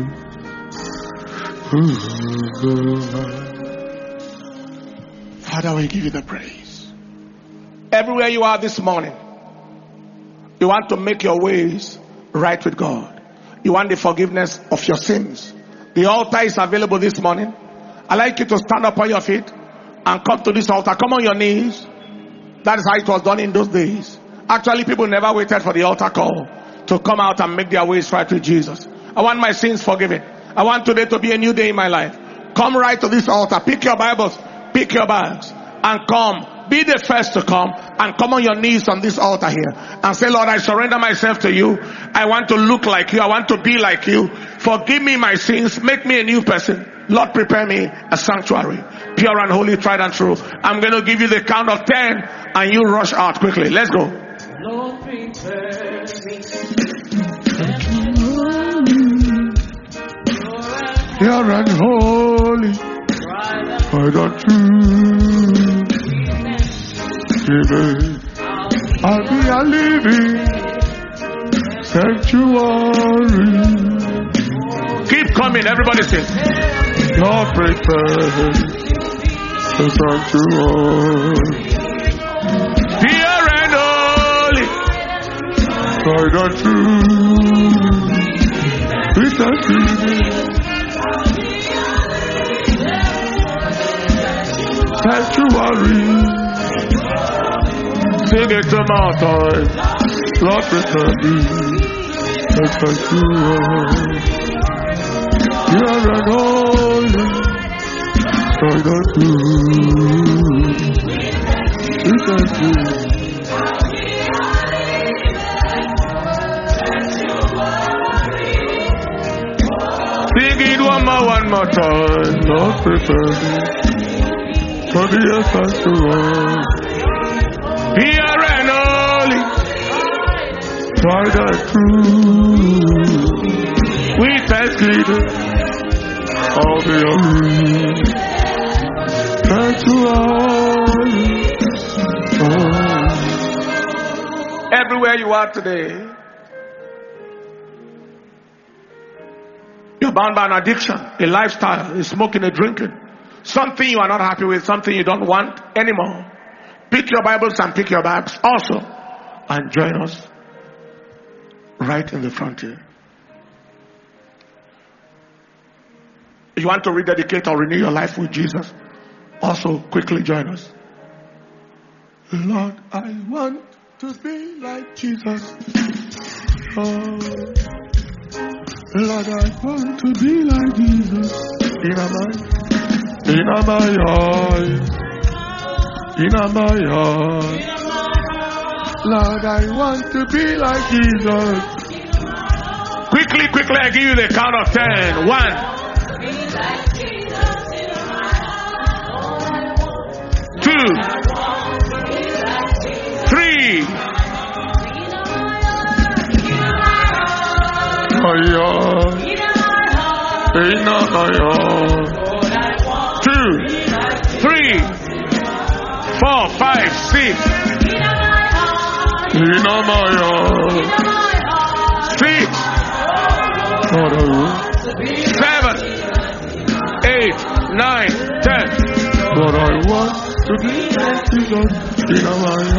presence. Father, we give you the praise. Everywhere you are this morning, you want to make your ways right with God. You want the forgiveness of your sins. The altar is available this morning. I'd like you to stand up on your feet and come to this altar. Come on your knees. That is how it was done in those days. Actually, people never waited for the altar call to come out and make their ways right with Jesus. I want my sins forgiven. I want today to be a new day in my life. Come right to this altar. Pick your Bibles. Pick your bags. And come. Be the first to come. And come on your knees on this altar here. And say, Lord, I surrender myself to you. I want to look like you. I want to be like you. Forgive me my sins. Make me a new person. Lord, prepare me a sanctuary, pure and holy, tried and true. I'm going to give you the count of ten and you rush out quickly. Let's go. Lord, prepare me. Pure and holy, tried and true. I'll be a living sanctuary. Keep coming, everybody sing. Lord, prepare the sanctuary. Pure and holy, tried and true. We thank you. Sanctuary. Sing it to my time. Lord, prepare me the sanctuary. Pure and holy, tried and true. We thank you. Sing it one more, one more time. Lord, prepare me for the sanctuary. Pure and holy, tried and true. We thank you. All the holy sanctuary. Oh. Everywhere you are today, you're bound by an addiction, a lifestyle, a smoking, a drinking. Something you are not happy with, something you don't want anymore. Pick your Bibles and pick your bags also. And join us right in the front here. If you want to rededicate or renew your life with Jesus, also quickly join us. Lord, I want to be like Jesus. Oh, Lord, I want to be like Jesus. In my In my eyes, in my heart, Lord, I want to be like Jesus. Quickly, quickly, I give you the count of ten. One, two, three, in my heart. Two, three, four, five, six. In my six, seven, eight, nine, ten. But I want to be Jesus in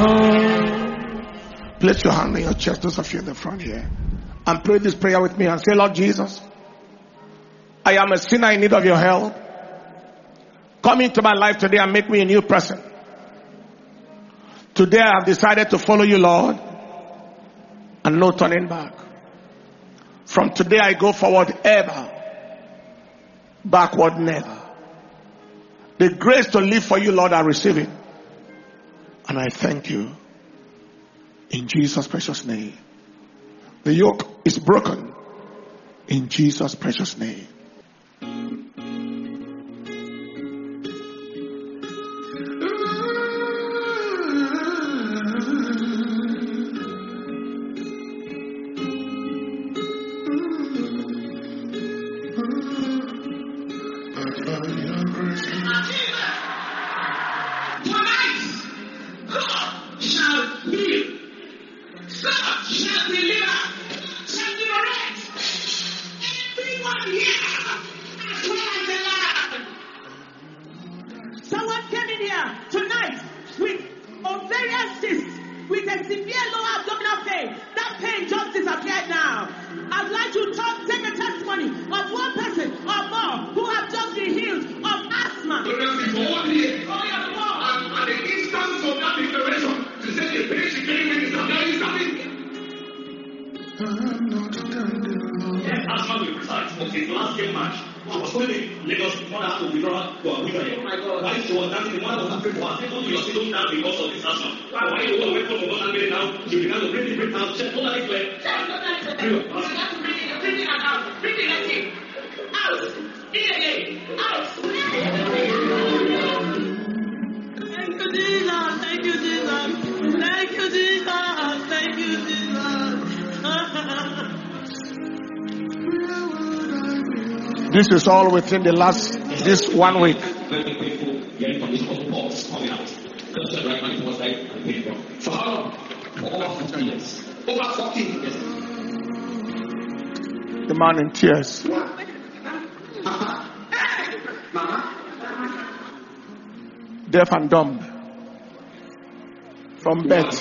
my Place your hand on your chest, those of you in the front here, and pray this prayer with me and say, Lord Jesus, I am a sinner in need of your help. Come into my life today and make me a new person. Today I have decided to follow you, Lord, and no turning back. From today I go forward ever, backward never. The grace to live for you, Lord, I receive it. And I thank you. In Jesus' precious name. The yoke is broken. In Jesus' precious name. Out! This is all within the last, this one week. For how long? For over forty years. Over forty years. The man in tears. Deaf and dumb. From birth.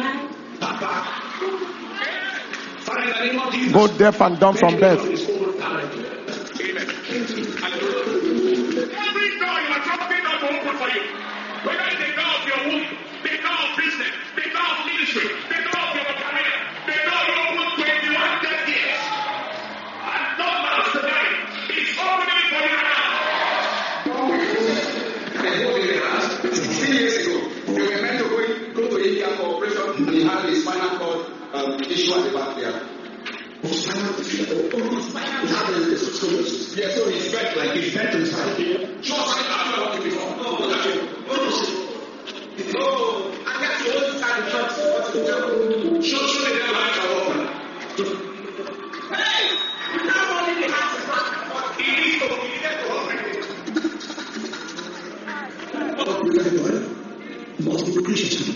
Both deaf and dumb from birth. Every door you are talking about will open for you. Whether it's the door of your womb, the door of business, the door of ministry, the door of your career, the door you open twenty-one dead years. And no man's tonight is opening for you now. sixteen years ago, we were meant to go, go to India for operation. He had a spinal cord um, issue at the back there. Oh, spinal issue. Oh, spinal cord. Yeah, so he's felt like he's felt inside. Show us how to walk before. Oh, look at you. Oh, I got you all inside the church. Show, show me that light are open. Hey! Not only the house is not he needs to be there to open it. Multiple Christians.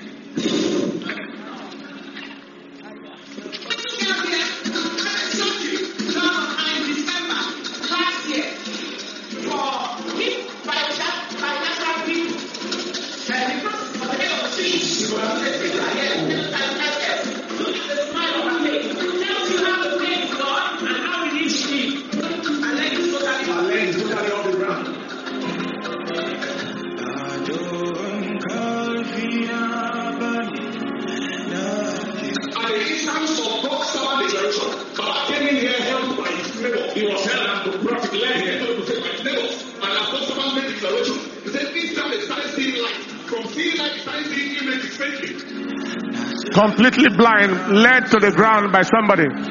Completely blind, led to the ground by somebody. For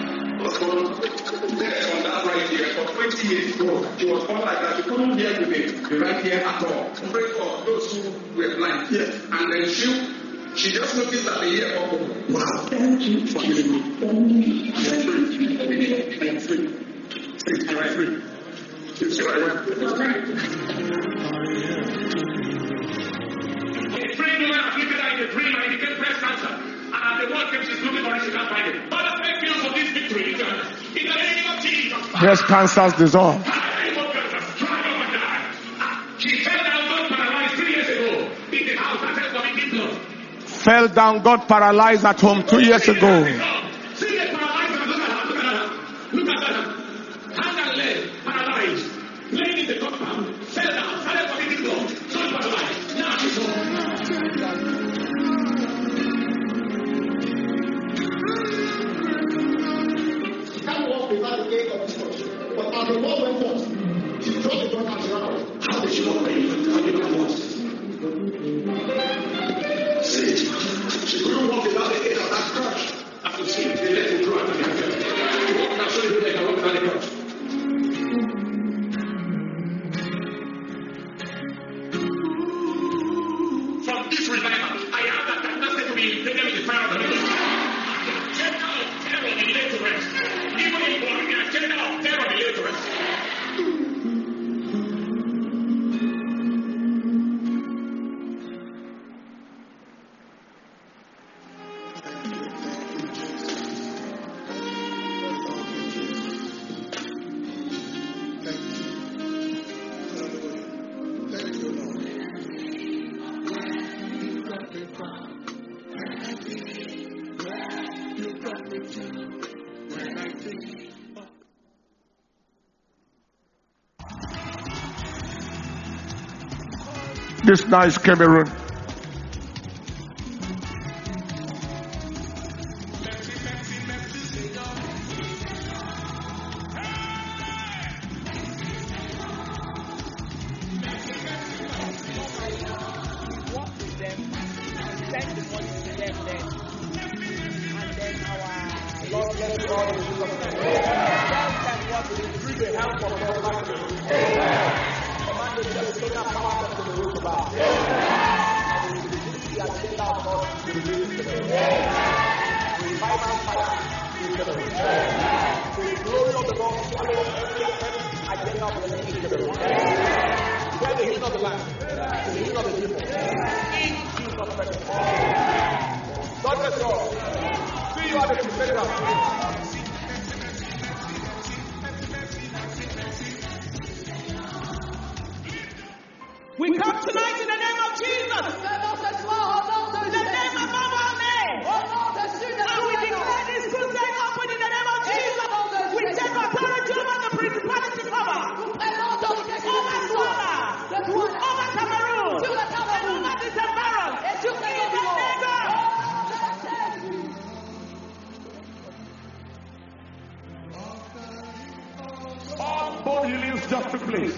twenty years ago, she was all like that. She couldn't hear with the right ear at all. Pray for those who were blind. Yes. And then she she just noticed that the ear opened. Wow. Thank you for giving me. Thank you. I am free. I am free. You see what I want? A friend of mine afflicted her in a dream and he became breast cancer. And the one kept she's looking for it, she can't find it. Father, thank you for this victory. In the name of Jesus. Breast cancers dissolve. She fell down, got paralyzed three years ago. In the house, I said, committing blood. Fell down, got paralyzed at home two years ago. See the paralyzed, look at her, look at her. Look at her. Hand and leg, paralyzed. Laying in the compound, fell down, started committing blood. So paralyzed. Now she's home. Without the gate of this church. But as the Lord went forth, she dropped the gun and she ran out. How did she not pray? How did she not See, she couldn't walk without the gate of that church. As you see, they let her through and they have She walked out so they can walk without the church. From this revival, I have that capacity to be taken with the fire of the Holy Spirit. Check out terror and lay to rest. Even if you are check out terror and lay to rest. This nice Cameroon. of the land, the healing of the people. In Jesus' name. God bless you all. See you at the crusade ground. We come tonight in the name of Jesus. The name above all names. And we declare this crusade open in the name of Jesus. We take authority over the principality power. Over Suara. Over Cameroon. And over this environment. In the name of All bone healings just took place.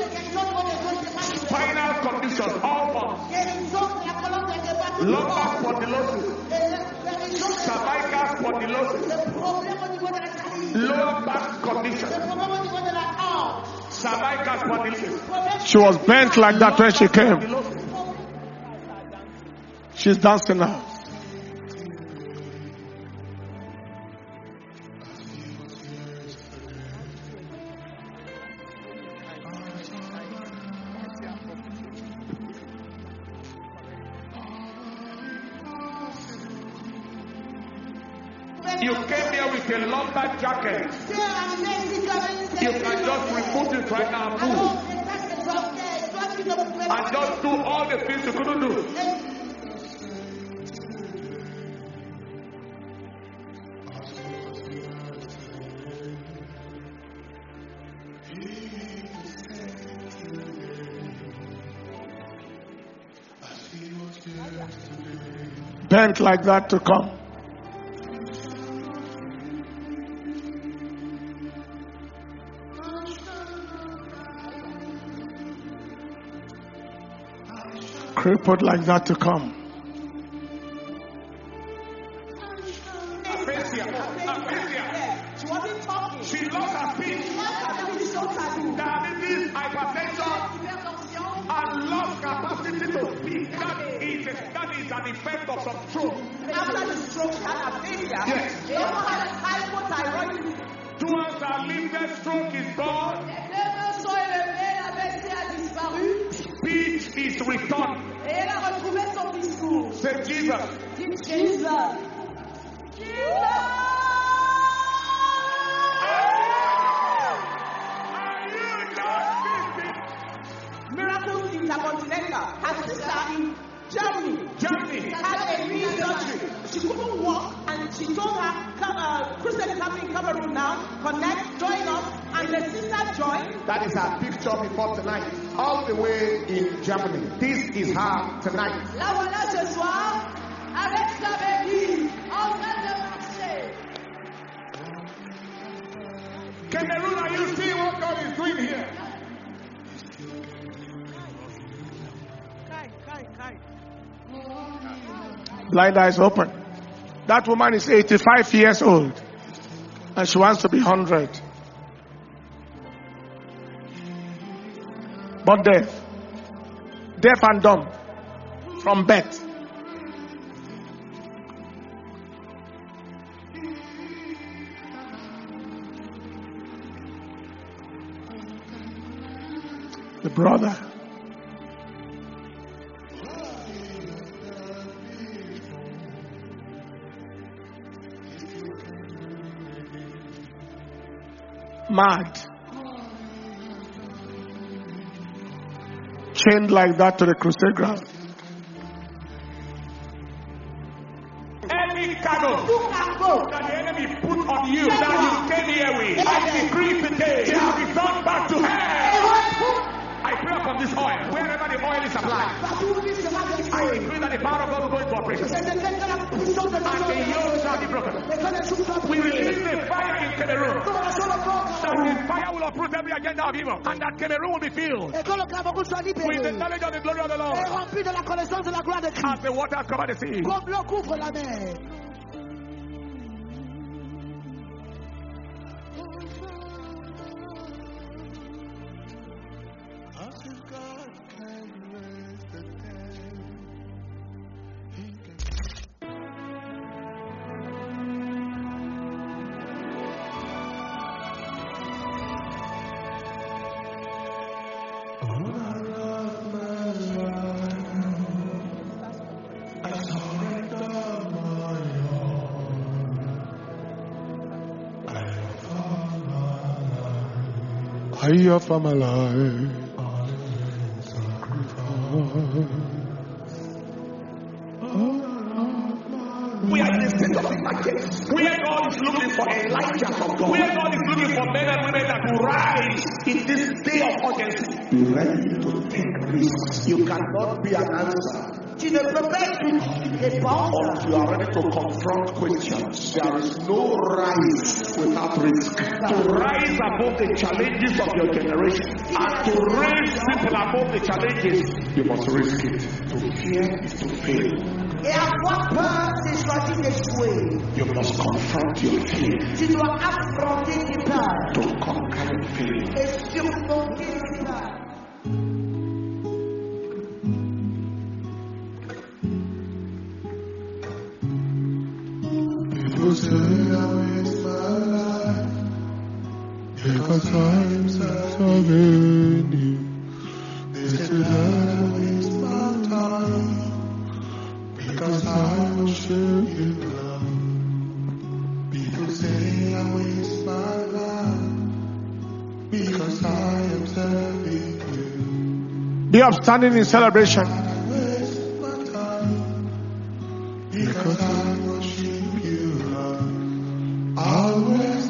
Spinal conditions, all bones. Lumbar spondylosis, cervical spondylosis, lower back condition, cervical spondylosis. She was bent like that when she came. She's dancing now. You came here with a lumbar jacket. You can just remove it right now and move. And just do all the things you couldn't do. Bent like that to come. Crippled like that to come. Aphasia. Aphasia. She wasn't talking. She lost her speech. Diabetes, hypertension, and lost capacity to speak. That is, that is an effect of some stroke. After the stroke, she had aphasia. Yes. She also had hypothyroidism. Towards her limited stroke is gone. Speech is returned. Et elle a retrouvé son discours. Say Jesus. Dis Jesus. Miracles Intercontinental. Her sister in Germany. Germany. Had a knee surgery. She couldn't walk, and she told her, uh, Christian is happening in Cameroon now. Connect, join us, and the sister joined. That is her picture before tonight. All the way in Germany. This is her tonight. La voilà ce soir avec sa béquille en train de marcher. Cameroon, are you seeing what God is doing here? Blind eyes open. That woman is eighty-five years old and she wants to be one hundred. But deaf. Deaf and dumb. From birth. The brother. Mad. Chained like that to the crusade ground. Any cargo that the enemy put on you that you came here with, I decree today, they are returned back to hell. I pray upon this oil, wherever the oil is applied. I decree that the power of God will go into operation. And the yoke shall be broken. We release the fire in Cameroon. That the fire will uproot every agenda of evil. And that Cameroon will be filled with the knowledge of the glory of the Lord. As the waters cover the sea. Oh, I offer my life. We are in a state of emergency where God is looking for Elijah from God, where God is looking for men and women that will rise in this day of urgency. Be ready to take risks. You cannot be an answer. Tu ne peux pas être répondre. You are ready to confront questions. There is no rise without risk. To rise above the challenges of your generation and to raise people above the challenges, you must risk it. To fear is to fail. Et avoir peur, c'est choisir d'échouer. You must confront your fear. Tu dois affronter tes peurs. To conquer your fear. Et surmonter tes peurs. People say I waste my life because I'm serving you. They say I waste my time because I worship you, love. People say I waste my life because I am serving you. Be upstanding in celebration. I waste my time because I worship you, love. I waste